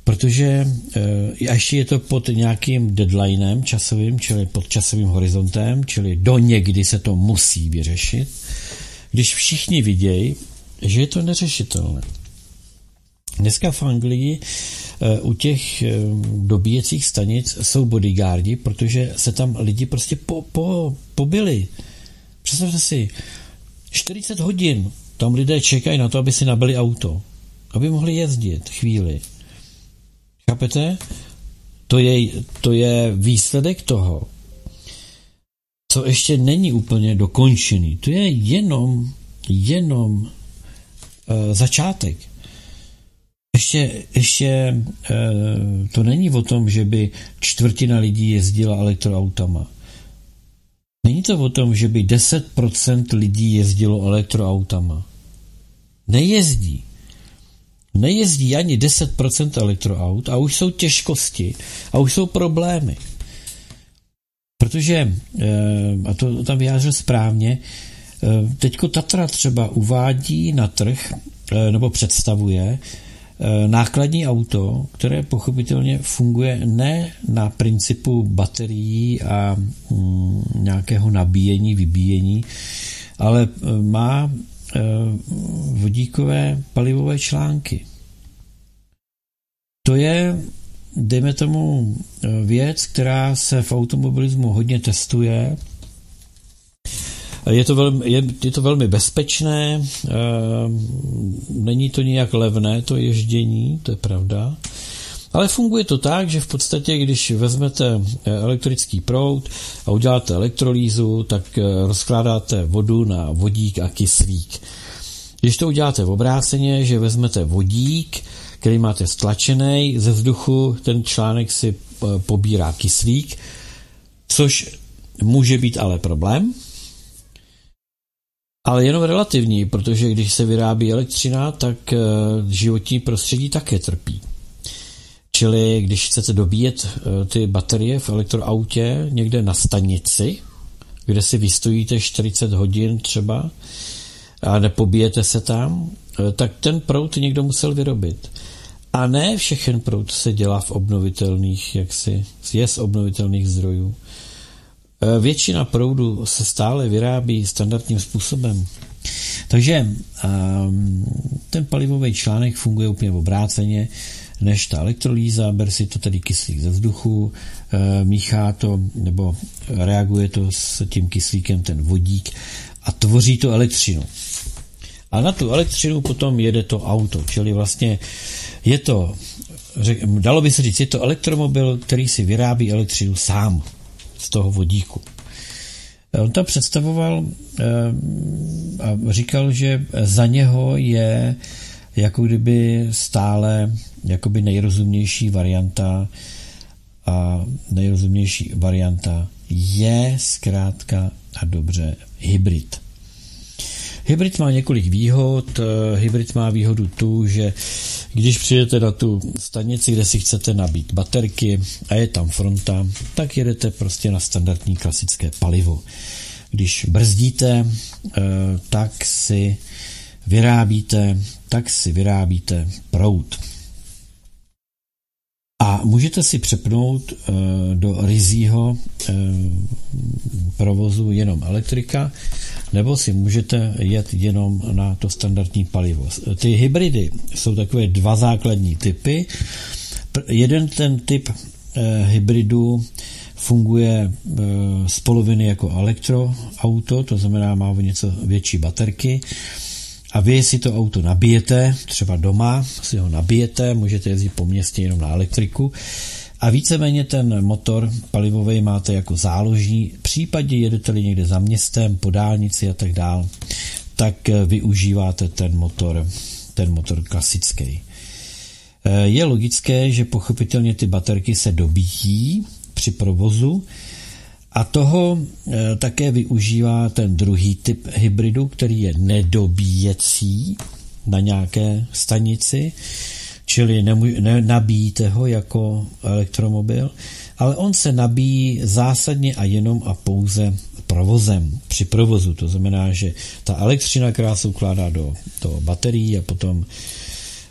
protože a ještě je to pod nějakým deadlinem časovým, čili pod časovým horizontem, čili do někdy se to musí vyřešit, když všichni vidějí, že je to neřešitelné. Dneska v Anglii u těch dobíjecích stanic jsou bodyguardi, protože se tam lidi prostě po, po, pobili. Představte si, čtyřicet hodin tam lidé čekají na to, aby si nabili auto, aby mohli jezdit chvíli. Chápete? To je, to je výsledek toho, co ještě není úplně dokončený. To je jenom, jenom uh, začátek. Ještě, ještě uh, to není o tom, že by čtvrtina lidí jezdila elektroautama. Není to o tom, že by deset procent lidí jezdilo elektroautama. Nejezdí. Nejezdí ani deset procent elektroaut a už jsou těžkosti a už jsou problémy. Protože, a to tam vyjádřil správně, teďko Tatra třeba uvádí na trh, nebo představuje nákladní auto, které pochopitelně funguje ne na principu baterií a mm, nějakého nabíjení, vybíjení, ale má e, vodíkové palivové články. To je, dejme tomu, věc, která se v automobilismu hodně testuje. Je to velmi, je, je to velmi bezpečné, e, není to nijak levné, to ježdění, to je pravda, ale funguje to tak, že v podstatě, když vezmete elektrický proud a uděláte elektrolýzu, tak rozkládáte vodu na vodík a kyslík. Když to uděláte v obráceně, že vezmete vodík, který máte stlačený ze vzduchu, ten článek si pobírá kyslík, což může být ale problém, ale jenom relativní, protože když se vyrábí elektřina, tak životní prostředí také trpí. Čili když chcete dobíjet ty baterie v elektroautě někde na stanici, kde si vystojíte čtyřicet hodin třeba a nepobijete se tam, tak ten proud někdo musel vyrobit. A ne všechen proud se dělá v obnovitelných, jaksi je z obnovitelných zdrojů. Většina proudu se stále vyrábí standardním způsobem. Takže um, ten palivový článek funguje úplně obráceně než ta elektrolýza, ber si to tedy kyslík ze vzduchu, e, míchá to nebo reaguje to s tím kyslíkem ten vodík a tvoří to elektřinu. A na tu elektřinu potom jede to auto, čili vlastně je to, řek, dalo by se říct, je to elektromobil, který si vyrábí elektřinu sám z toho vodíku. On tam představoval e, a říkal, že za něho je jako kdyby stále jakoby nejrozumnější varianta a nejrozumnější varianta je zkrátka a dobře hybrid. Hybrid má několik výhod. Hybrid má výhodu tu, že když přijdete na tu stanici, kde si chcete nabít baterky a je tam fronta, tak jedete prostě na standardní klasické palivo. Když brzdíte, tak si vyrábíte, tak si vyrábíte proud. A můžete si přepnout e, do ryzího e, provozu jenom elektrika, nebo si můžete jet jenom na to standardní palivo. Ty hybridy jsou takové dva základní typy. Jeden ten typ e, hybridu funguje e, z poloviny jako elektroauto, to znamená má o něco větší baterky, a vy si to auto nabijete, třeba doma si ho nabijete, můžete jezdit po městě jenom na elektriku a víceméně ten motor palivový máte jako záložní, v případě jedete-li někde za městem, po dálnici a tak dál, tak využíváte ten motor, ten motor klasický. Je logické, že pochopitelně ty baterky se dobíjí při provozu, a toho e, také využívá ten druhý typ hybridu, který je nedobíjecí na nějaké stanici, čili nemů- nenabíjíte ho jako elektromobil, ale on se nabíjí zásadně a jenom a pouze provozem, při provozu. To znamená, že ta elektřina, která se ukládá do, do baterií a potom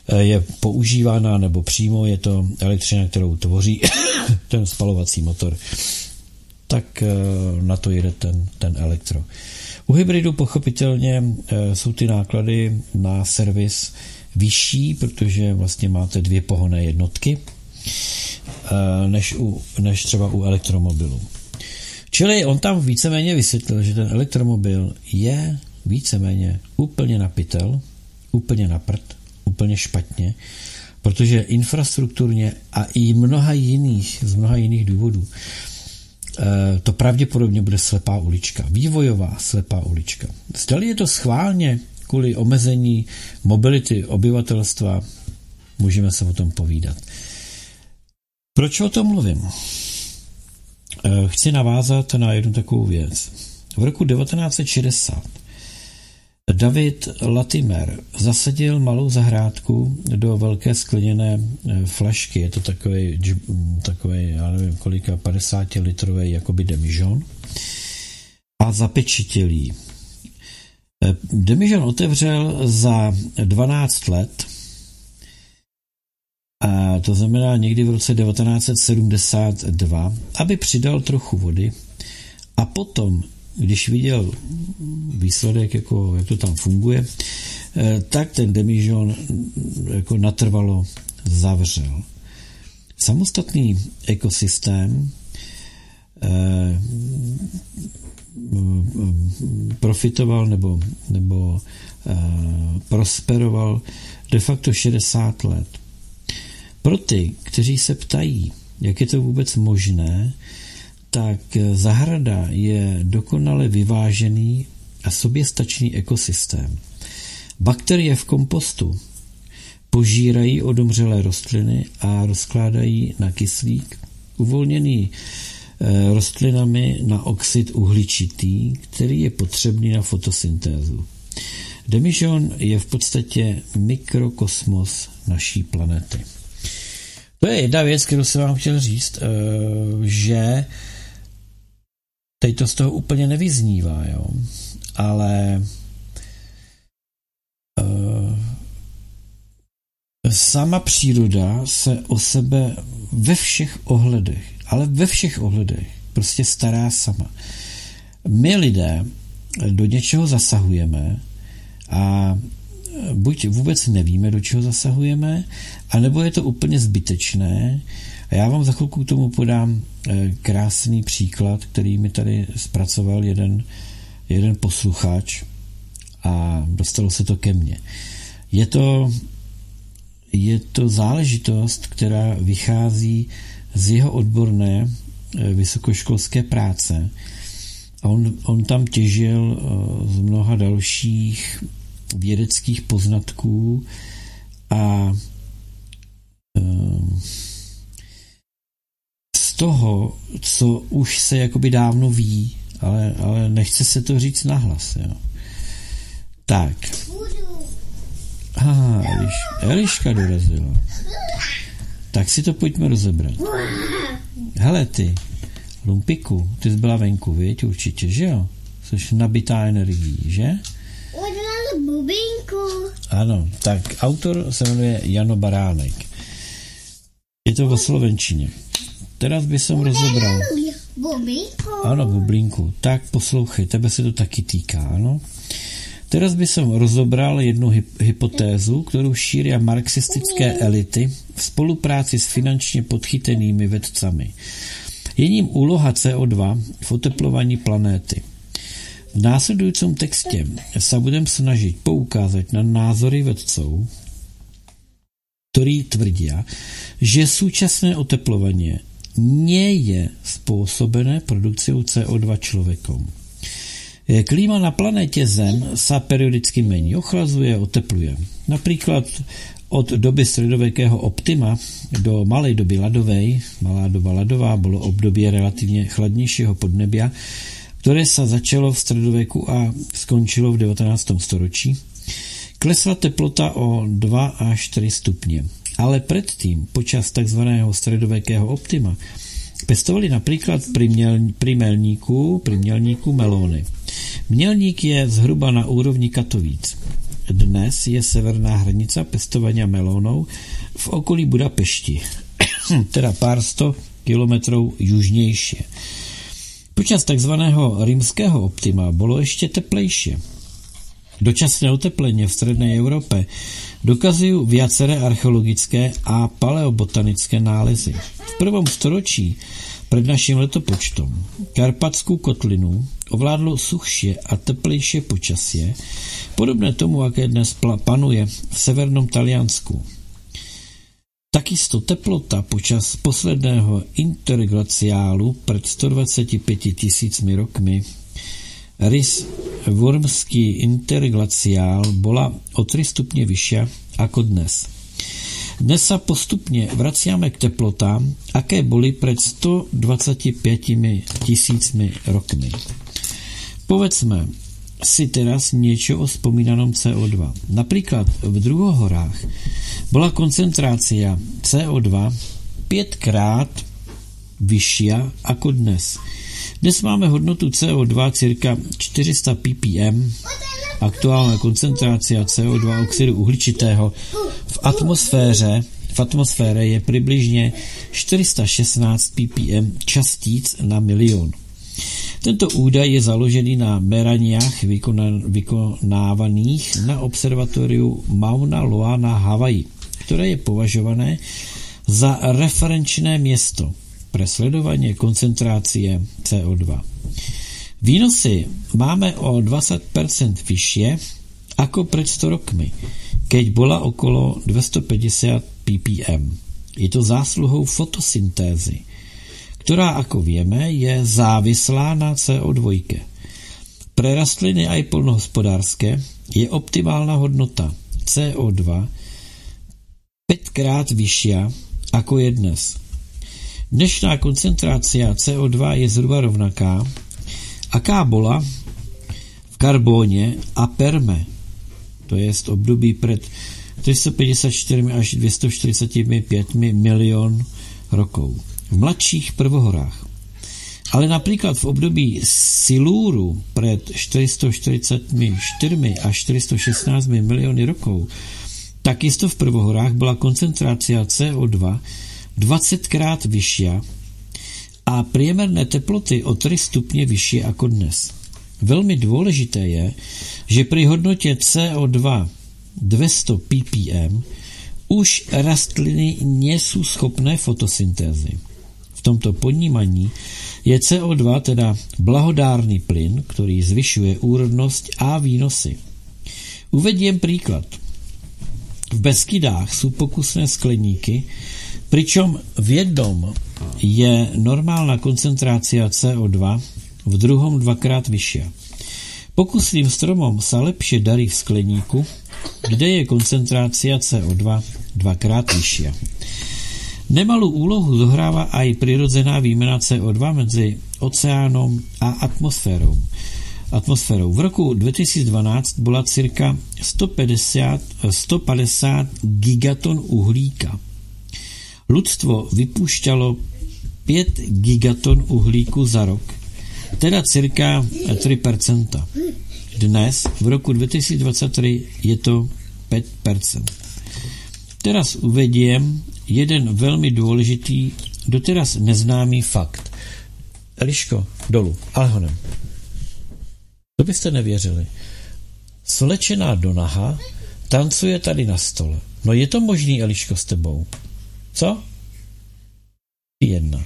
je používána, nebo přímo je to elektřina, kterou tvoří ten spalovací motor, tak na to jede ten, ten elektro. U hybridu pochopitelně jsou ty náklady na servis vyšší, protože vlastně máte dvě pohonné jednotky, než, u, než třeba u elektromobilu. Čili on tam víceméně vysvětlil, že ten elektromobil je víceméně úplně na pytel, úplně na prd, úplně špatně, protože infrastrukturně a i mnoha jiných, z mnoha jiných důvodů to pravděpodobně bude slepá ulička, vývojová slepá ulička. Zdali je to schválně kvůli omezení mobility obyvatelstva, můžeme se o tom povídat. Proč o tom mluvím? Chci navázat na jednu takovou věc. V roku devatenáct set šedesát David Latimer zasadil malou zahrádku do velké skleněné flašky. Je to takový, takový já nevím kolika, padesátilitrový jakoby demižon a zapečetil ji. Demižon otevřel za dvanáct let, a to znamená někdy v roce devatenáct set sedmdesát dva, aby přidal trochu vody a potom, když viděl výsledek, jako, jak to tam funguje, tak ten demižon jako natrvalo zavřel. Samostatný ekosystém eh, profitoval nebo, nebo eh, prosperoval de facto šedesát let. Pro ty, kteří se ptají, jak je to vůbec možné, tak zahrada je dokonale vyvážený a soběstačný ekosystém. Bakterie v kompostu požírají odumřelé rostliny a rozkládají na kyslík, uvolněný rostlinami na oxid uhličitý, který je potřebný na fotosyntézu. Demižon je v podstatě mikrokosmos naší planety. To je jedna věc, kterou jsem vám chtěl říct, že teď to z toho úplně nevyznívá, jo, ale sama příroda se o sebe ve všech ohledech, ale ve všech ohledech prostě stará sama. My lidé do něčeho zasahujeme a buď vůbec nevíme, do čeho zasahujeme, anebo je to úplně zbytečné. A já vám za chvilku k tomu podám krásný příklad, který mi tady zpracoval jeden, jeden posluchač a dostalo se to ke mně. Je to, je to záležitost, která vychází z jeho odborné vysokoškolské práce a on, on tam těžil z mnoha dalších vědeckých poznatků a z toho, co už se jakoby dávno ví, ale, ale nechce se to říct nahlas. Jo. Tak. Aha, Eliš, Eliška dorazila. Tak si to pojďme rozebrat. Hele ty, Lumpiku, ty jsi byla venku, viď? Určitě, že jo? Jsi nabitá energií, že? Bubínku. Ano, tak autor se jmenuje Jano Baránek. Je to o slovenčině. Teraz by som rozebral. Bubínku. Ano, bublinku. Tak poslouchej, tebe se to taky týká, ano? Teraz by som rozobral jednu hyp- hypotézu, ktorú šíria marxistické elity v spolupráci s finančně podchytenými vedcami. Je ním úloha C O dva v oteplovaní planéty. V následujícím textě se budem snažit poukázat na názory vedců, ktorí tvrdia, že současné oteplovanie nie je spôsobené produkciou C O dva človekom. Klíma na planetě Zem sa periodicky mení, ochlazuje, otepluje. Například od doby středověkého optima do malej doby ľadovej, malá doba ľadová, bylo období relativně chladnějšího podnebia, které sa začalo v středověku a skončilo v devatenáctém storočí. Klesla teplota o dva až čtyři stupně, ale předtím, počas takzvaného středověkého optima, pestovali například pri, měl, pri melníku, pri mělníku melóny. Mělník je zhruba na úrovni Katovíc. dnes je severná hranice pěstování melónů v okolí Budapešti, teda pár sto kilometrů južnější. Počas takzvaného rímského optima bylo ještě teplejší. Dočasné oteplení v střední Evropě dokazují viaceré archeologické a paleobotanické nálezy. V prvom storočí před naším letopočtom Karpatskou kotlinu ovládlo suchšie a teplejšie počasie, podobné tomu, jaké dnes panuje v severnom Taliansku. Takisto teplota počas posledného interglaciálu před sto dvaceti pěti tisícmi rokmi Rys Wormský interglaciál bola o tři stupně vyšší jako dnes. Dnes sa postupně vracíme k teplotám, aké byly před sto dvaceti pěti tisícmi rokmi. Povedzme si teraz něco o spomínanom C O dva. Například v druhohorách byla koncentrácia C O dva pětkrát vyšší jako dnes. Dnes máme hodnotu C O dva cirka čtyři sta ppm. Aktuální koncentrácia C O dva oxidu uhličitého v atmosféře, v atmosféře je přibližně čtyři sta šestnáct ppm častíc na milion. Tento údaj je založený na meraniach vykonávaných na observatoriu Mauna Loa na Havaji, které je považované za referenčné město pre sledování koncentrace C O dva. Výnosy máme o dvacet percent vyšší ako před sto rokmi, keď byla okolo dvesto päťdesiat ppm. Je to zásluhou fotosyntézy, která, ako vieme, je závislá na C O dva. Pre rastliny aj poľnohospodárske je optimálna hodnota C O dva pětkrát vyšší ako je dnes. Dnešná koncentrácia C O dva je zhruba rovnaká, aká bola v karbóně a perme, to je období před tři sta päťdesiat štyri až dvě sto štyridsať päť milión rokov. V mladších prvohorách. Ale například v období Silúru před štyri sta štyridsať štyri až štyri sta šestnásť milióny rokov, takisto v prvohorách byla koncentrácia C O dva dvacetkrát vyšší a priemerné teploty o tři stupně vyšší jako dnes. Velmi důležité je, že při hodnotě C O dva dvě sta ppm už rastliny nejsou schopné fotosyntézy. V tomto ponímaní je C O dva teda blahodárný plyn, který zvyšuje úrodnost a výnosy. Uvediem příklad. V Beskydách jsou pokusné skleníky, pričom v jednom je normálna koncentrácia C O dva, v druhom dvakrát vyšší. Pokusným stromom sa lepšie darí v skleníku, kde je koncentrácia C O dva dvakrát vyšší. Nemalou úlohu zohrává aj prirodzená výmena C O dva mezi oceánom a atmosférou. atmosférou. V roku dvě tisíce dvanáct byla cirka sto padesát gigaton uhlíka. Ľudstvo vypúšťalo pět gigaton uhlíku za rok, teda cirka tři procenta. Dnes, v roku dvě tisíce dvacet tři, je to pět procent. Teraz uvediem jeden velmi důležitý, doteraz neznámý fakt. Eliško, dolů, ale honem. To byste nevěřili. Slečená do naha tancuje tady na stole. No je to možný, Eliško, s tebou? Co? Jedna.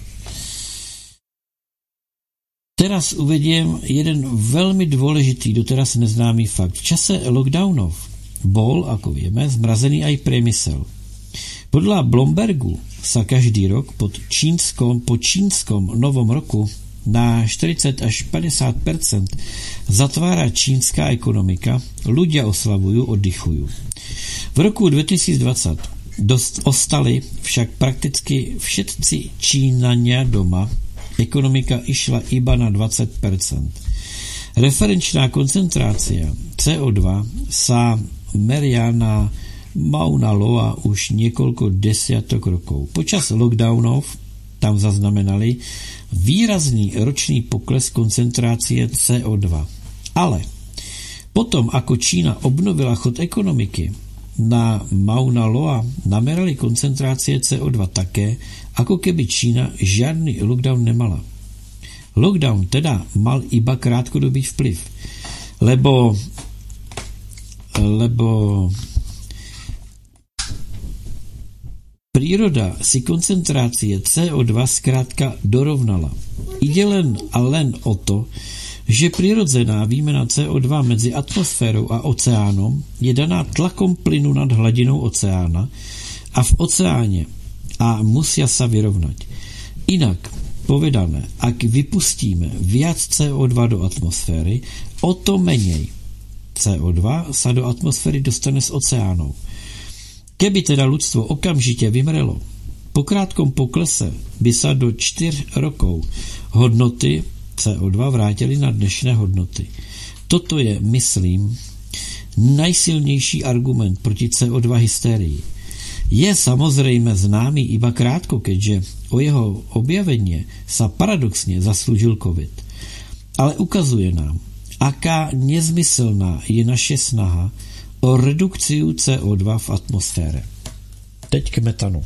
Teraz uvediem jeden velmi důležitý, doteraz neznámý fakt. V čase lockdownov bol, ako vieme, zmrazený aj priemysel. Podľa Bloombergu sa každý rok pod čínskom, po čínskom novom roku na čtyřicet až padesát percent zatvára čínská ekonomika, ľudia oslavujú, oddychujú. V roku dvě tisíce dvacet dost ostali však prakticky všetci Číňania doma, ekonomika išla iba na dvacet percent. Referenčná koncentrácia C O dva sa meria na Mauna Loa už niekoľko desiatok rokov. Počas lockdownov tam zaznamenali výrazný ročný pokles koncentrácie C O dva. Ale Potom, ako Čína obnovila chod ekonomiky, na Mauna Loa namerali koncentrácie C O dva také, ako keby Čína žiadny lockdown nemala. Lockdown teda mal iba krátkodobý vplyv, lebo lebo príroda si koncentrácie C O dva zkrátka dorovnala. Ide len a len o to, že přirozená výmena C O dva mezi atmosférou a oceánom je daná tlakom plynu nad hladinou oceána a v oceáně a musia sa vyrovnať. Inak povedané, ak vypustíme viac C O dva do atmosféry, o to menej C O dva sa do atmosféry dostane z oceánov. Keby teda ľudstvo okamžite vymrelo, po krátkom poklese by sa do čtyř rokov hodnoty C O dva vrátili na dnešné hodnoty. Toto je, myslím, najsilnější argument proti C O dva hysterii. Je samozrejme známý iba krátko, keďže o jeho objavenie sa paradoxne zaslúžil COVID. Ale ukazuje nám, aká nezmyslná je naše snaha o redukciu C O dva v atmosfére. Teď k metanu.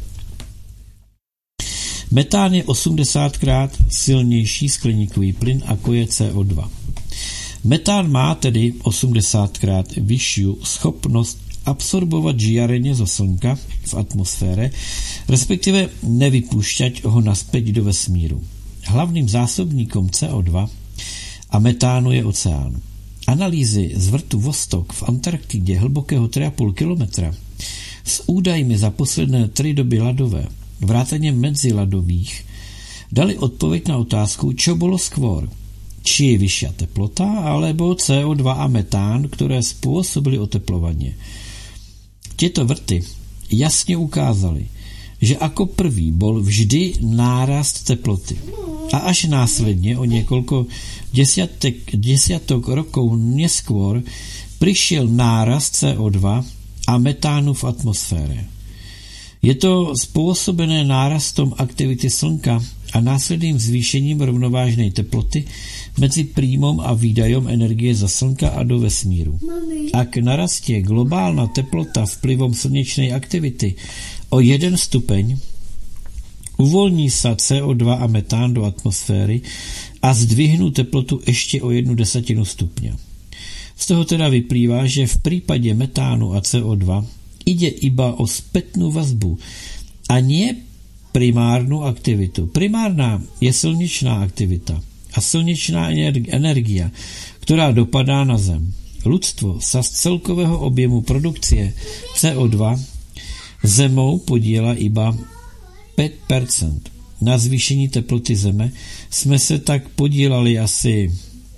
Metán je osmdesátkrát silnější skleníkový plyn, ako je C O dva. Metán má tedy osmdesátkrát vyšší schopnost absorbovat žiarenie zo slnka v atmosfére, respektive nevypúšťať ho naspäť do vesmíru. Hlavným zásobníkom C O dva a metánu je oceán. Analýzy z vrtu Vostok v Antarktidě hlbokého tři a půl kilometra s údajmi za posledné tři doby ľadové, vrátane medziľadových, dali odpoveď na otázku, čo bolo skôr. Či je vyššia teplota, alebo C O dva a metán, ktoré spôsobili oteplovanie. Tieto vrty jasne ukázali, že ako prvý bol vždy nárast teploty. A až následne o niekoľko desiatek, desiatok rokov neskôr prišiel nárast C O dva a metánu v atmosfére. Je to spôsobené nárastom aktivity slnka a následným zvýšením rovnovážnej teploty medzi príjmom a výdajom energie za slnka a do vesmíru. Ak narastie globálna teplota vplyvom slnečnej aktivity o jeden stupeň, uvoľní sa C O dva a metán do atmosféry a zdvihnú teplotu ešte o jednu desatinu stupňa. Z toho teda vyplýva, že v prípade metánu a C O dva ide iba o spätnú vazbu a nie primárnu aktivitu. Primárna je slnečná aktivita a slnečná energia, ktorá dopadá na Zem. Ľudstvo sa z celkového objemu produkcie C O dva Zemou podiela iba päť percent. Na zvýšení teploty Zeme sme sa tak podielali asi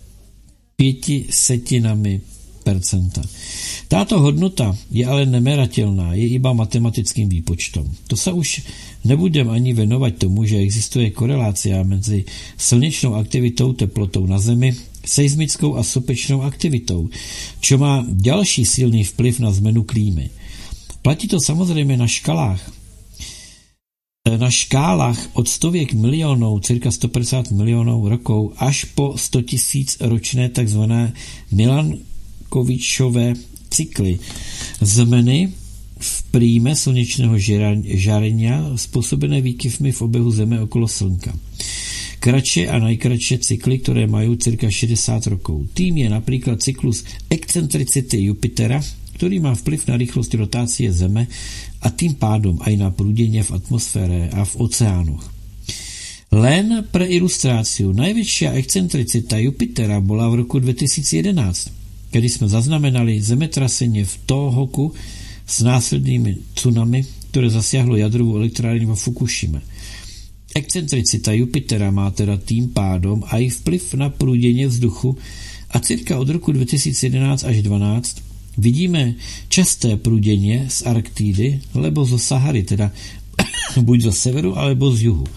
pěti setinami percenta. Táto hodnota je ale nemerateľná, je iba matematickým výpočtom. To sa už nebudem ani venovať tomu, že existuje korelácia medzi slnečnou aktivitou, teplotou na Zemi, seizmickou a sopečnou aktivitou, čo má ďalší silný vplyv na zmenu klímy. Platí to samozrejme na škalách. Na škálach od stoviek miliónov, cirka sto päťdesiat miliónov rokov, až po sto tisíc ročné tzv. Milankovičové cykly zmeny v príjme slnečného žarenia spôsobené výkyvmi v obehu Zeme okolo Slnka. Kratšie a najkratšie cykly, ktoré majú cirka šesťdesiat rokov. Tým je napríklad cyklus excentricity Jupitera, ktorý má vplyv na rýchlosť rotácie Zeme a tým pádom aj na prúdenie v atmosfére a v oceánoch. Len pre ilustráciu, najväčšia excentricita Jupitera bola v roku dvetisíc jedenásť, kedy sme zaznamenali zemetrasenie v Tohoku s následnými tsunami, ktoré zasiahlo jadrovú elektrárnu vo Fukushime. Excentricita Jupitera má teda tým pádom aj vplyv na prúdenie vzduchu a cirka od roku dvetisíc jedenásť až dvanásť vidíme časté prúdenie z Arktídy, lebo zo Sahary, teda buď zo severu, alebo z juhu.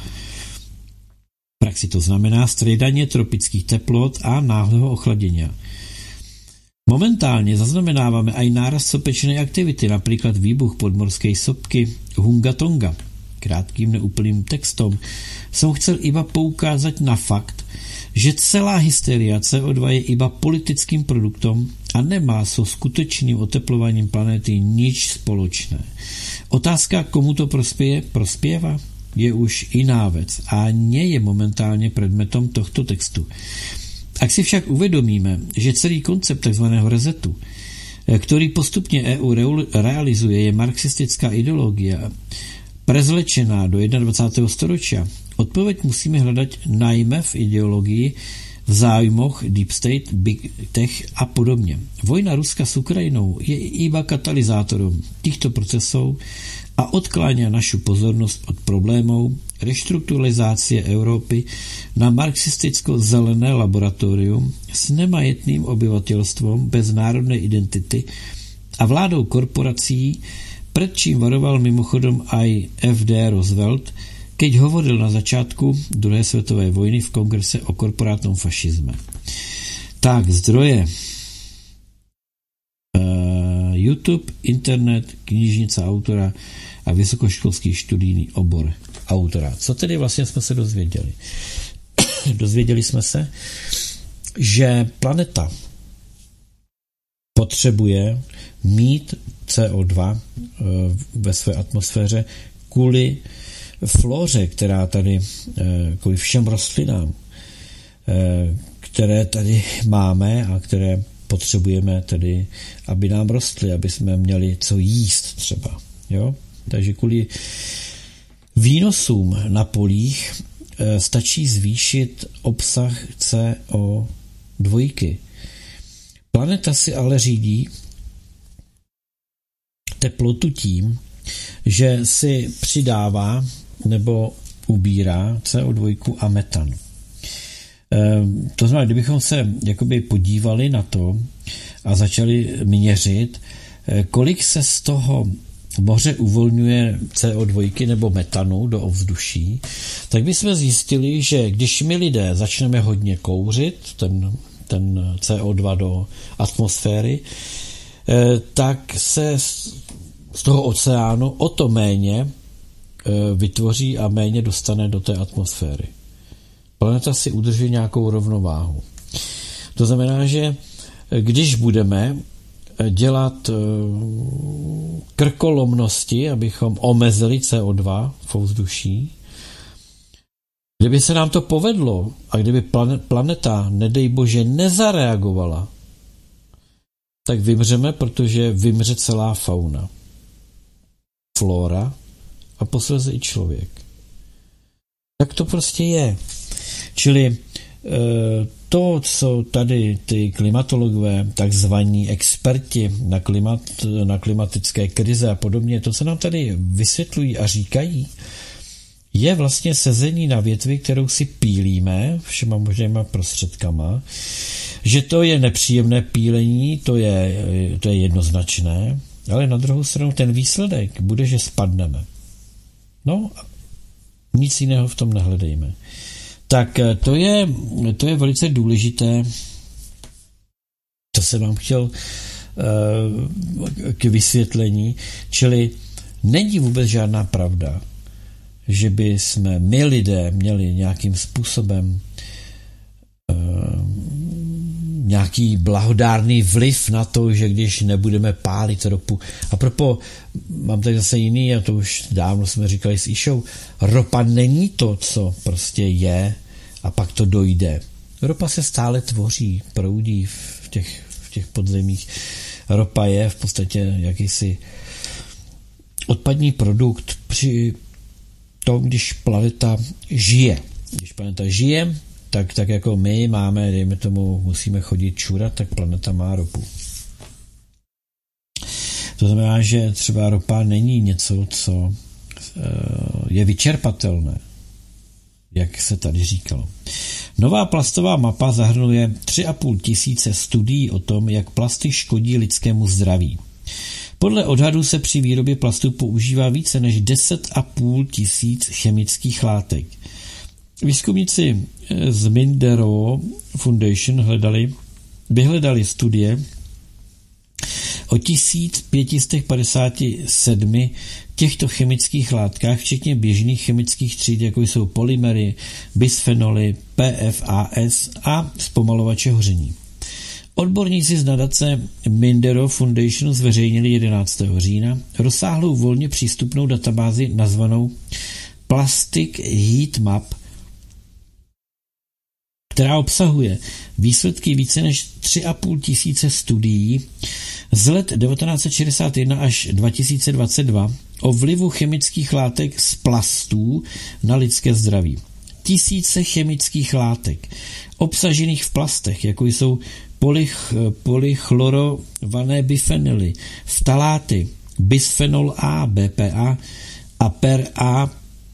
V praxi to znamená striedanie tropických teplot a náhleho ochladenia. Momentálne zaznamenávame aj nárast sopečnej aktivity, napríklad výbuch podmorskej sopky Hunga Tonga. krátkým neúplným textom jsem chcel iba poukázat na fakt, že celá hysteria C O dva je iba politickým produktom a nemá so skutečným oteplovaním planety nič spoločné. Otázka, komu to prospěje, prospěva, je už jiná věc a nie je momentálně předmetom tohto textu. Ak si však uvědomíme, že celý koncept tzv. Resetu, který postupně E U realizuje, je marxistická ideologie, prezlečená do dvacátého prvního storočí, odpověď musíme hledat najmä v ideologii, v zájmoch Deep State, Big Tech a podobně. Vojna Ruska s Ukrajinou je iba katalyzátorom těchto procesů a odkláňa našu pozornost od problémů reštrukturalizácie Evropy na marxisticko-zelené laboratorium s nemajetným obyvatelstvom bez národné identity a vládou korporací, před čím varoval mimochodom aj F D Roosevelt, keď hovoril na začátku druhé světové vojny v kongrese o korporátnom fašizme. Tak, zdroje. Uh, YouTube, internet, knižnica autora a vysokoškolský studijný obor autora. Co tedy vlastně jsme se dozvěděli? Dozvěděli jsme se, že planeta potřebuje mít C O dva ve své atmosféře kvůli flóře, která tady, kvůli všem rostlinám, které tady máme a které potřebujeme tedy, aby nám rostly, aby jsme měli co jíst třeba. Jo? Takže kvůli výnosům na polích stačí zvýšit obsah C O dva. Planeta si ale řídí teplotu tím, že si přidává nebo ubírá C O dva a metan. To znamená, kdybychom se jakoby podívali na to a začali měřit, kolik se z toho moře uvolňuje C O dva nebo metanu do ovzduší, tak bychom zjistili, že když my lidé začneme hodně kouřit ten, ten C O dva do atmosféry, tak se z toho oceánu o to méně vytvoří a méně dostane do té atmosféry. Planeta si udrží nějakou rovnováhu. To znamená, že když budeme dělat krkolomnosti, abychom omezili C O dva v ovzduší, kdyby se nám to povedlo a kdyby planeta, nedej bože, nezareagovala, tak vymřeme, protože vymře celá fauna, flora a posledně i člověk. Tak to prostě je. Čili to, co tady ty klimatologové, takzvaní experti na, klimat, na klimatické krize a podobně, to, co nám tady vysvětlují a říkají, je vlastně sezení na větvi, kterou si pílíme všema možnýma prostředkama, že to je nepříjemné pílení, to je, to je jednoznačné, ale na druhou stranu ten výsledek bude, že spadneme. No, nic jiného v tom nehledejme. Tak to je, to je velice důležité, to jsem vám chtěl uh, k vysvětlení, čili není vůbec žádná pravda, že by jsme my lidé měli nějakým způsobem uh, nějaký blahodárný vliv na to, že když nebudeme pálit ropu. A propo, mám tady zase jiný, a to už dávno jsme říkali s Išou, ropa není to, co prostě je a pak to dojde. Ropa se stále tvoří, proudí v těch, v těch podzemích. Ropa je v podstatě jakýsi odpadní produkt při tom, když planeta žije. Když planeta žije, tak, tak jako my máme, dejme tomu, musíme chodit čurat, tak planeta má ropu. To znamená, že třeba ropa není něco, co je vyčerpatelné, jak se tady říkalo. Nová plastová mapa zahrnuje tři a půl tisíce studií o tom, jak plasty škodí lidskému zdraví. Podle odhadů se při výrobě plastu používá více než deset a půl tisíc chemických látek. Výzkumníci z Mindero Foundation hledali, vyhledali studie o tisíc pět set padesát sedm těchto chemických látkách, včetně běžných chemických tříd, jako jsou polymery, bisfenoly, P F A S a zpomalovače hoření. Odborníci z nadace Mindero Foundation zveřejnili jedenáctého října rozsáhlou volně přístupnou databázi nazvanou Plastic Heat Map, která obsahuje výsledky více než tři a půl tisíce studií z let devatenáct set šedesát jedna až dva tisíce dvacet dva o vlivu chemických látek z plastů na lidské zdraví. Tisíce chemických látek obsažených v plastech, jako jsou polich, polychlorované bifenyly, ftaláty, bisfenol A, B P A a per A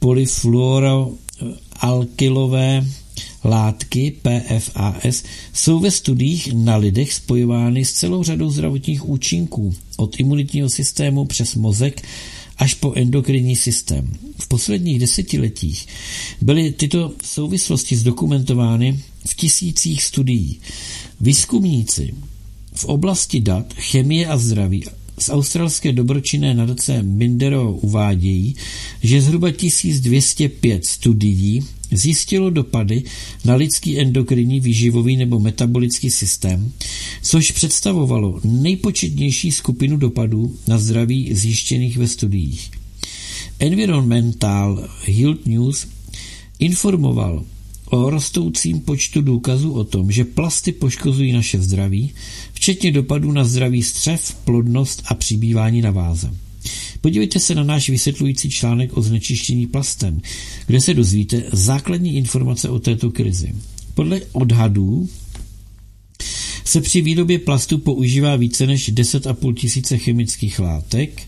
polyfluoroalkylové látky P F A S jsou ve studiích na lidech spojovány s celou řadou zdravotních účinků, od imunitního systému přes mozek až po endokrinní systém. V posledních desetiletích byly tyto souvislosti zdokumentovány v tisících studií. Výzkumníci v oblasti dat, chemie a zdraví z australské dobročinné nadace Mindero uvádějí, že zhruba tisíc dvě stě pět studií zjistilo dopady na lidský endokrinní, výživový nebo metabolický systém, což představovalo nejpočetnější skupinu dopadů na zdraví zjištěných ve studiích. Environmental Health News informoval o rostoucím počtu důkazů o tom, že plasty poškozují naše zdraví, včetně dopadů na zdraví střev, plodnost a přibývání na váze. Podívejte se na náš vysvětlující článek o znečištění plastem, kde se dozvíte základní informace o této krizi. Podle odhadů se při výrobě plastu používá více než deset a půl tisíce chemických látek.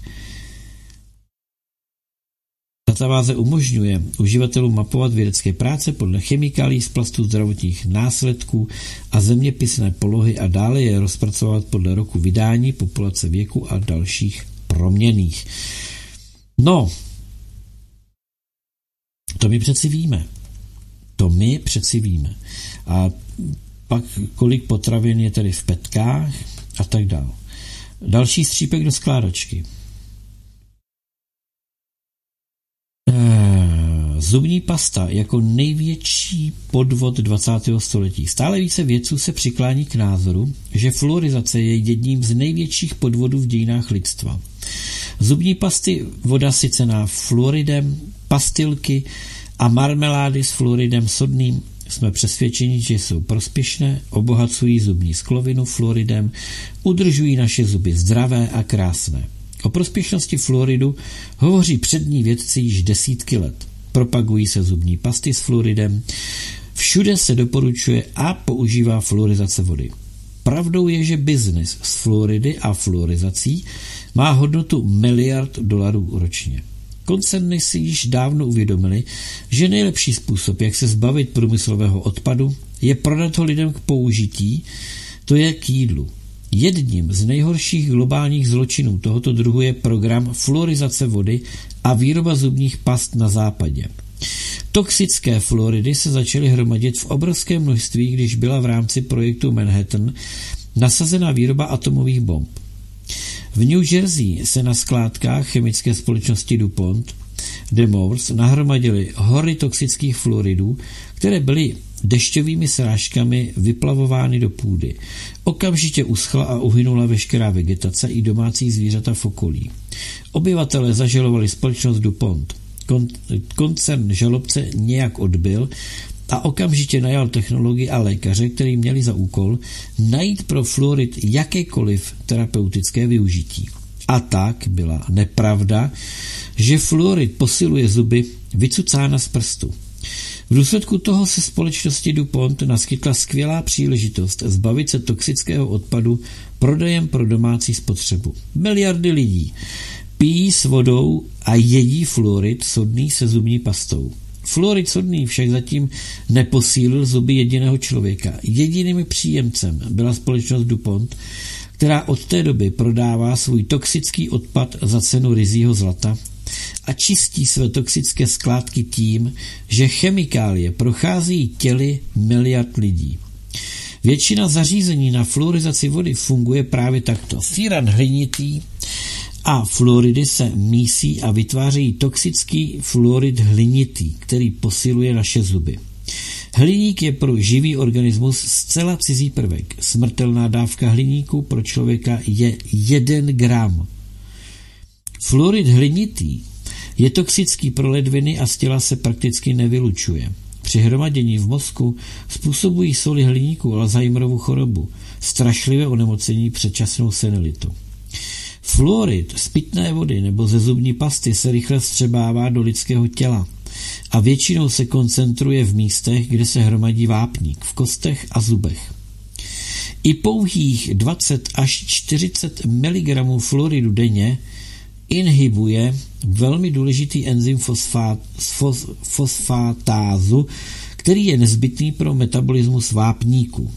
Databáze umožňuje uživatelům mapovat vědecké práce podle chemikálií z plastů, zdravotních následků a zeměpisné polohy a dále je rozpracovat podle roku vydání, populace, věku a dalších proměnných. No, to my přeci víme. To my přeci víme. A pak kolik potravin je tady v petkách a tak dále. Další střípek do skládačky. Zubní pasta jako největší podvod dvacátého století. Stále více vědců se přiklání k názoru, že fluorizace je jedním z největších podvodů v dějinách lidstva. Zubní pasty, voda sycená fluoridem, pastilky a marmelády s fluoridem sodným jsme přesvědčeni, že jsou prospěšné, obohacují zubní sklovinu fluoridem, udržují naše zuby zdravé a krásné. O prospěšnosti fluoridu hovoří přední vědci již desítky let. Propagují se zubní pasty s fluoridem. Všude se doporučuje a používá fluorizace vody. Pravdou je, že biznis s fluoridy a fluorizací má hodnotu miliard dolarů ročně. Koncerny si již dávno uvědomili, že nejlepší způsob, jak se zbavit průmyslového odpadu, je prodat ho lidem k použití, to je k jídlu. Jedním z nejhorších globálních zločinů tohoto druhu je program fluorizace vody a výroba zubních past na západě. Toxické fluoridy se začaly hromadit v obrovském množství, když byla v rámci projektu Manhattan nasazena výroba atomových bomb. V New Jersey se na skládkách chemické společnosti DuPont de Mours nahromadily hory toxických fluoridů, které byly dešťovými srážkami vyplavovány do půdy. Okamžitě uschla a uhynula veškerá vegetace i domácí zvířata v okolí. Obyvatelé zažalovali společnost DuPont. Kon- koncern žalobce nějak odbyl a okamžitě najal technology a lékaře, kteří měli za úkol najít pro fluorid jakékoliv terapeutické využití. A tak byla nepravda, že fluorid posiluje zuby, vycucána z prstu. V důsledku toho se společnosti DuPont naskytla skvělá příležitost zbavit se toxického odpadu prodejem pro domácí spotřebu. Miliardy lidí pijí s vodou a jedí fluorid sodný se zubní pastou. Fluorid sodný však zatím neposílil zuby jediného člověka. Jediným příjemcem byla společnost DuPont, která od té doby prodává svůj toxický odpad za cenu ryzího zlata a čistí své toxické skládky tím, že chemikálie procházejí těly miliard lidí. Většina zařízení na fluorizaci vody funguje právě takto. Síran hlinitý a fluoridy se mísí a vytvářejí toxický fluorid hlinitý, který posiluje naše zuby. Hliník je pro živý organismus zcela cizí prvek. Smrtelná dávka hliníku pro člověka je jeden gram. Fluorid hlinitý je toxický pro ledviny a z těla se prakticky nevylučuje. Při hromadění v mozku způsobují soli hliníku Alzheimerovu chorobu, strašlivé onemocnění předčasnou senilitu. Fluorid z pitné vody nebo ze zubní pasty se rychle vstřebává do lidského těla a většinou se koncentruje v místech, kde se hromadí vápník, v kostech a zubech. I pouhých dvacet až čtyřicet miligramů fluoridu denně inhibuje velmi důležitý enzym fosfát, fos, fosfatázu, který je nezbytný pro metabolismus vápníku.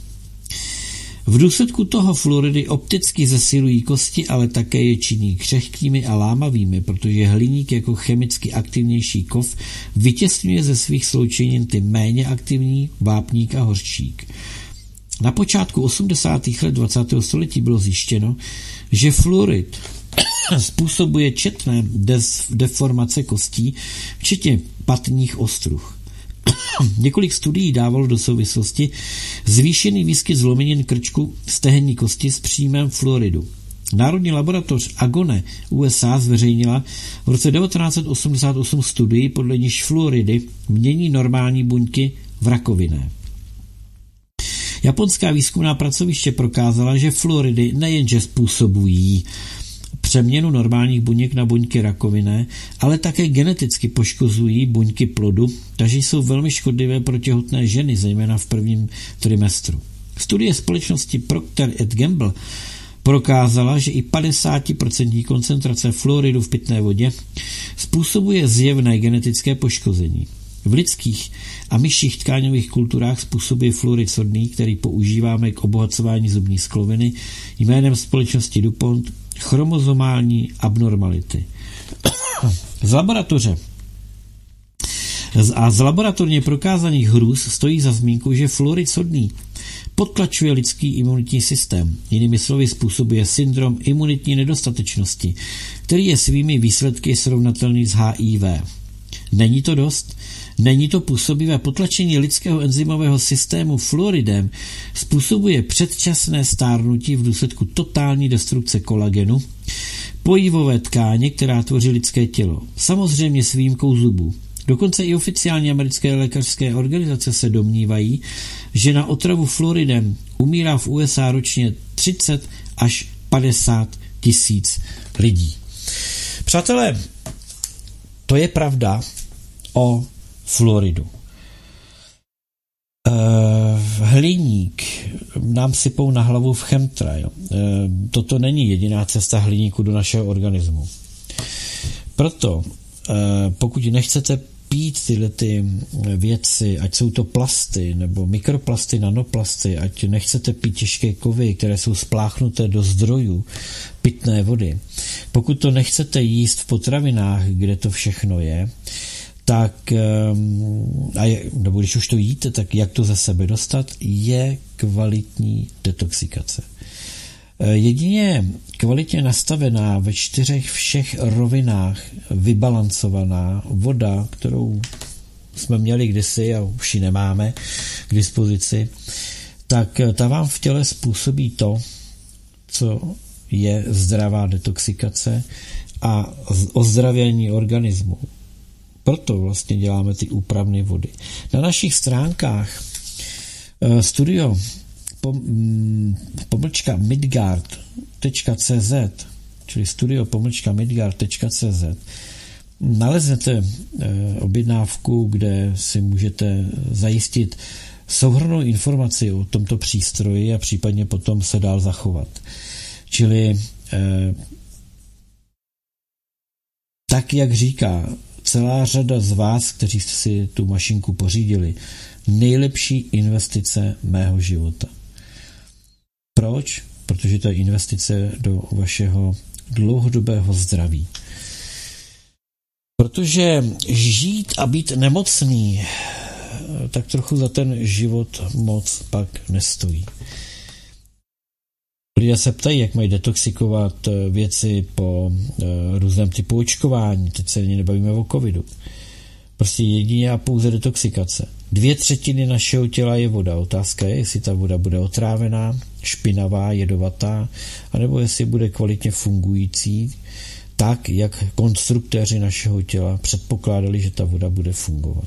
V důsledku toho fluoridy opticky zesilují kosti, ale také je činí křehkými a lámavými, protože hliník jako chemicky aktivnější kov vytěsňuje ze svých sloučenin ty méně aktivní vápník a hořčík. Na počátku osmdesátých let dvacátého století bylo zjištěno, že fluorid způsobuje četné deformace kostí, včetně patních ostruh. Několik studií dávalo do souvislosti zvýšený výskyt zlomenin krčku stehenní kosti s příjmem fluoridu. Národní laboratoř Agone U S A zveřejnila v roce devatenáct set osmdesát osm studii, podle níž fluoridy mění normální buňky v rakovinné. Japonská výzkumná pracoviště prokázala, že fluoridy nejenže způsobují přeměnu normálních buněk na buňky rakovinné, ale také geneticky poškozují buňky plodu, takže jsou velmi škodlivé pro těhotné ženy, zejména v prvním trimestru. Studie společnosti Procter and Gamble prokázala, že i padesát procent koncentrace fluoridu v pitné vodě způsobuje zjevné genetické poškození. V lidských a myších tkáňových kulturách způsobuje fluorid sodný, který používáme k obohacování zubní skloviny, jménem společnosti DuPont chromozomální abnormality. Z laboratoře a z laboratorně prokázaných hrůz stojí za zmínku, že fluorid sodný potlačuje lidský imunitní systém. Jinými slovy způsobuje syndrom imunitní nedostatečnosti, který je svými výsledky srovnatelný s H I V. Není to dost? Není to působivé potlačení lidského enzymového systému fluoridem způsobuje předčasné stárnutí v důsledku totální destrukce kolagenu, pojivové tkáně, která tvoří lidské tělo. Samozřejmě s výjimkou zubů. Dokonce i oficiální americké lékařské organizace se domnívají, že na otravu fluoridem umírá v U S A ročně třicet až padesát tisíc lidí. Přátelé, to je pravda o fluoridu. E, hliník nám sypou na hlavu v chemtrail. E, toto není jediná cesta hliníku do našeho organismu. Proto, e, pokud nechcete pít tyhle ty věci, ať jsou to plasty, nebo mikroplasty, nanoplasty, ať nechcete pít těžké kovy, které jsou spláchnuté do zdrojů pitné vody, pokud to nechcete jíst v potravinách, kde to všechno je, tak, a je, nebo když už to jíte, tak jak to ze sebe dostat, je kvalitní detoxikace. Jedině kvalitně nastavená ve čtyřech všech rovinách vybalancovaná voda, kterou jsme měli kdysi a už ji nemáme k dispozici, tak ta vám v těle způsobí to, co je zdravá detoxikace a ozdravění organismu. Proto vlastně děláme ty úpravné vody. Na našich stránkách studio pomlčka midgard tečka cé zet, čili studio pomlčka midgard tečka cé zet, naleznete objednávku, kde si můžete zajistit souhrnnou informaci o tomto přístroji a případně potom se dál zachovat. Čili tak, jak říká celá řada z vás, kteří jste si tu mašinku pořídili, nejlepší investice mého života. Proč? Protože to je investice do vašeho dlouhodobého zdraví. Protože žít a být nemocný tak trochu za ten život moc pak nestojí. Lidé se ptají, jak mají detoxikovat věci po různém typu očkování. Teď se ani nebavíme o covidu. Prostě jedině a pouze detoxikace. Dvě třetiny našeho těla je voda. Otázka je, jestli ta voda bude otrávená, špinavá, jedovatá, anebo jestli bude kvalitně fungující, tak, jak konstruktéři našeho těla předpokládali, že ta voda bude fungovat.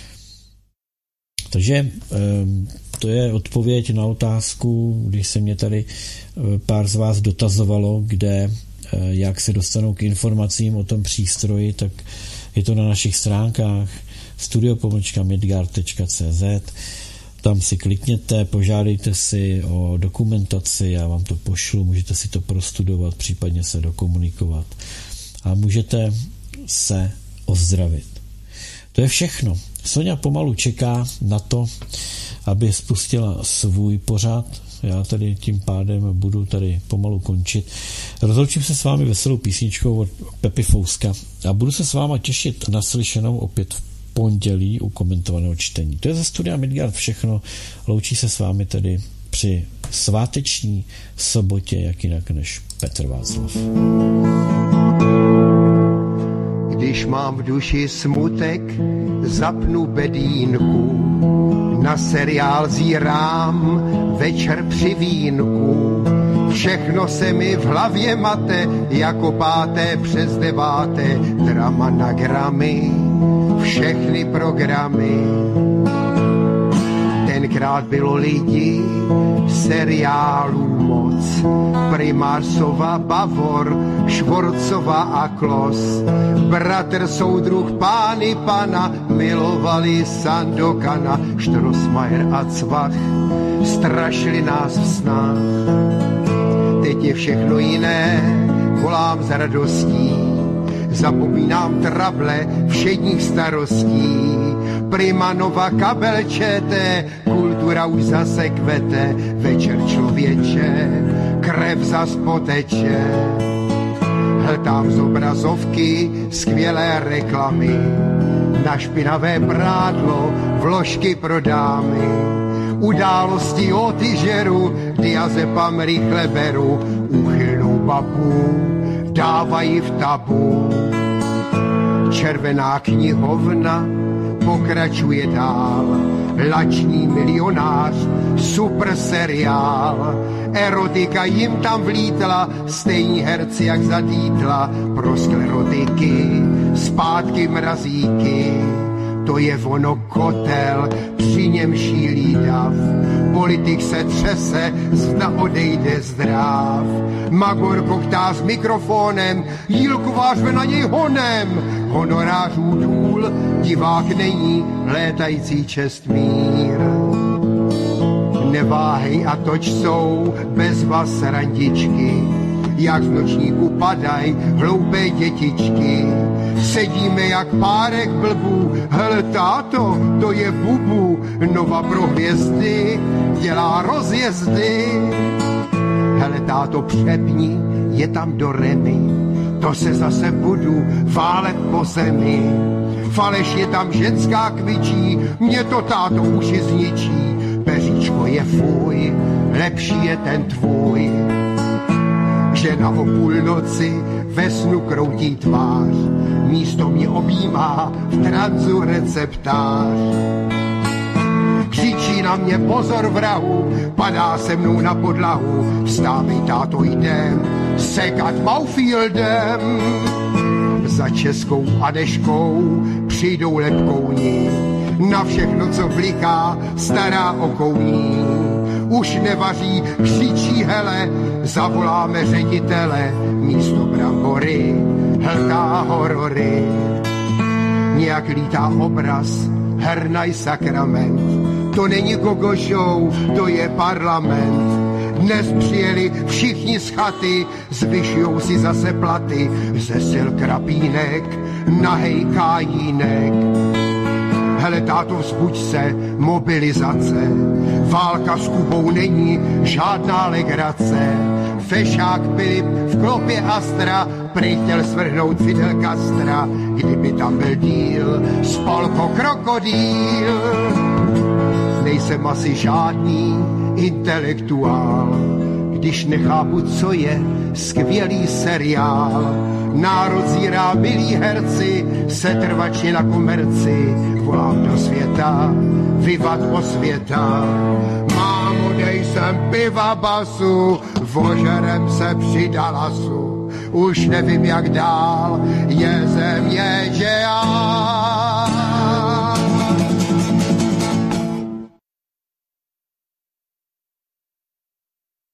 Takže to je odpověď na otázku, když se mě tady pár z vás dotazovalo, kde, jak se dostanou k informacím o tom přístroji, tak je to na našich stránkách studio pomlčka midgard tečka cé zet. Tam si klikněte, požádejte si o dokumentaci, já vám to pošlu, můžete si to prostudovat, případně se dokomunikovat a můžete se ozdravit. To je všechno. Soňa pomalu čeká na to, aby spustila svůj pořad. Já tady tím pádem budu tady pomalu končit. Rozloučím se s vámi veselou písničkou od Pepi Fouska a budu se s váma těšit na slyšenou opět v pondělí u komentovaného čtení. To je ze studia Midgard všechno. Loučí se s vámi tedy při sváteční sobotě, jak jinak než Petr Václav. Když mám v duši smutek, zapnu bedínku, na seriál zírám večer při vínku. Všechno se mi v hlavě mate, jako páté přes deváté, drama na gramy, všechny programy. Tenkrát bylo lidi, seriálů moc, Primářsova, Bavor, Švorcova a Klos. Bratr, soudruh, pány pana, milovali Sandokana, Štrosmajer a Cvach, strašili nás v snách. Teď je všechno jiné, volám s radostí, zapomínám trable všedních starostí. Prima Nova, kabel ČT, kultura už zase kvete, večer člověče, krev zas poteče. Hltám z obrazovky skvělé reklamy, na špinavé prádlo vložky pro dámy. Události o tyžeru, diazepam rychle beru, úchylnou babu dávají v tabu. Červená knihovna pokračuje dál, lační milionář, super seriál. Erotika jim tam vlítla, stejní herci jak zadítla, pro sklerotiky, zpátky mrazíky. To je ono kotel, při něm šílí dav. Politik se třese, zda odejde zdráv. Magor koktá s mikrofonem, Jílková řve na něj honem. Honorářů důl, divák není, létající čestmír. Neváhej a toč jsou bez vás randičky, jak z nočníku padaj hloupé dětičky. Sedíme jak párek blbů, hele táto, to je bubu, Nova pro hvězdy, dělá rozjezdy. Hele táto, přepni, je tam do Remy, to se zase budu válet po zemi. Faleš je tam ženská kvičí, mě to táto uši zničí. Peříčko je fuj, lepší je ten tvůj. Žena o půlnoci ve snu kroutí tvář, místo mě objímá v tranzu receptář. Křičí na mě pozor vrahu, padá se mnou na podlahu. Vstávej táto, jdem sekat Maufieldem. Za Českou Adeškou přijdou lepkouni, na všechno, co bliká, stará okouní. Už nevaří, křičí hele, zavoláme ředitele, místo brambory hltá horory. Nějak lítá obraz, hernaj sakrament, to není gogo show, to je parlament. Dnes přijeli všichni z chaty, zvyšujou si zase platy, ze sil krapínek, nahej kájínek. Hele táto, vzbuď se, mobilizace, válka s Kubou není žádná legrace. fešák Filip v klopě Astra, prý chtěl svrhnout Fidel Castra, kdyby tam byl díl, spolko krokodýl. Nejsem asi žádný intelektuál, když nechápu, co je skvělý seriál. Národ zírá, milí herci, setrvačně na komerci, volám do světa, vyvat osvěta. Mámo, dej sem piva basu, vožerem se při Dallasu. Už nevím jak dál,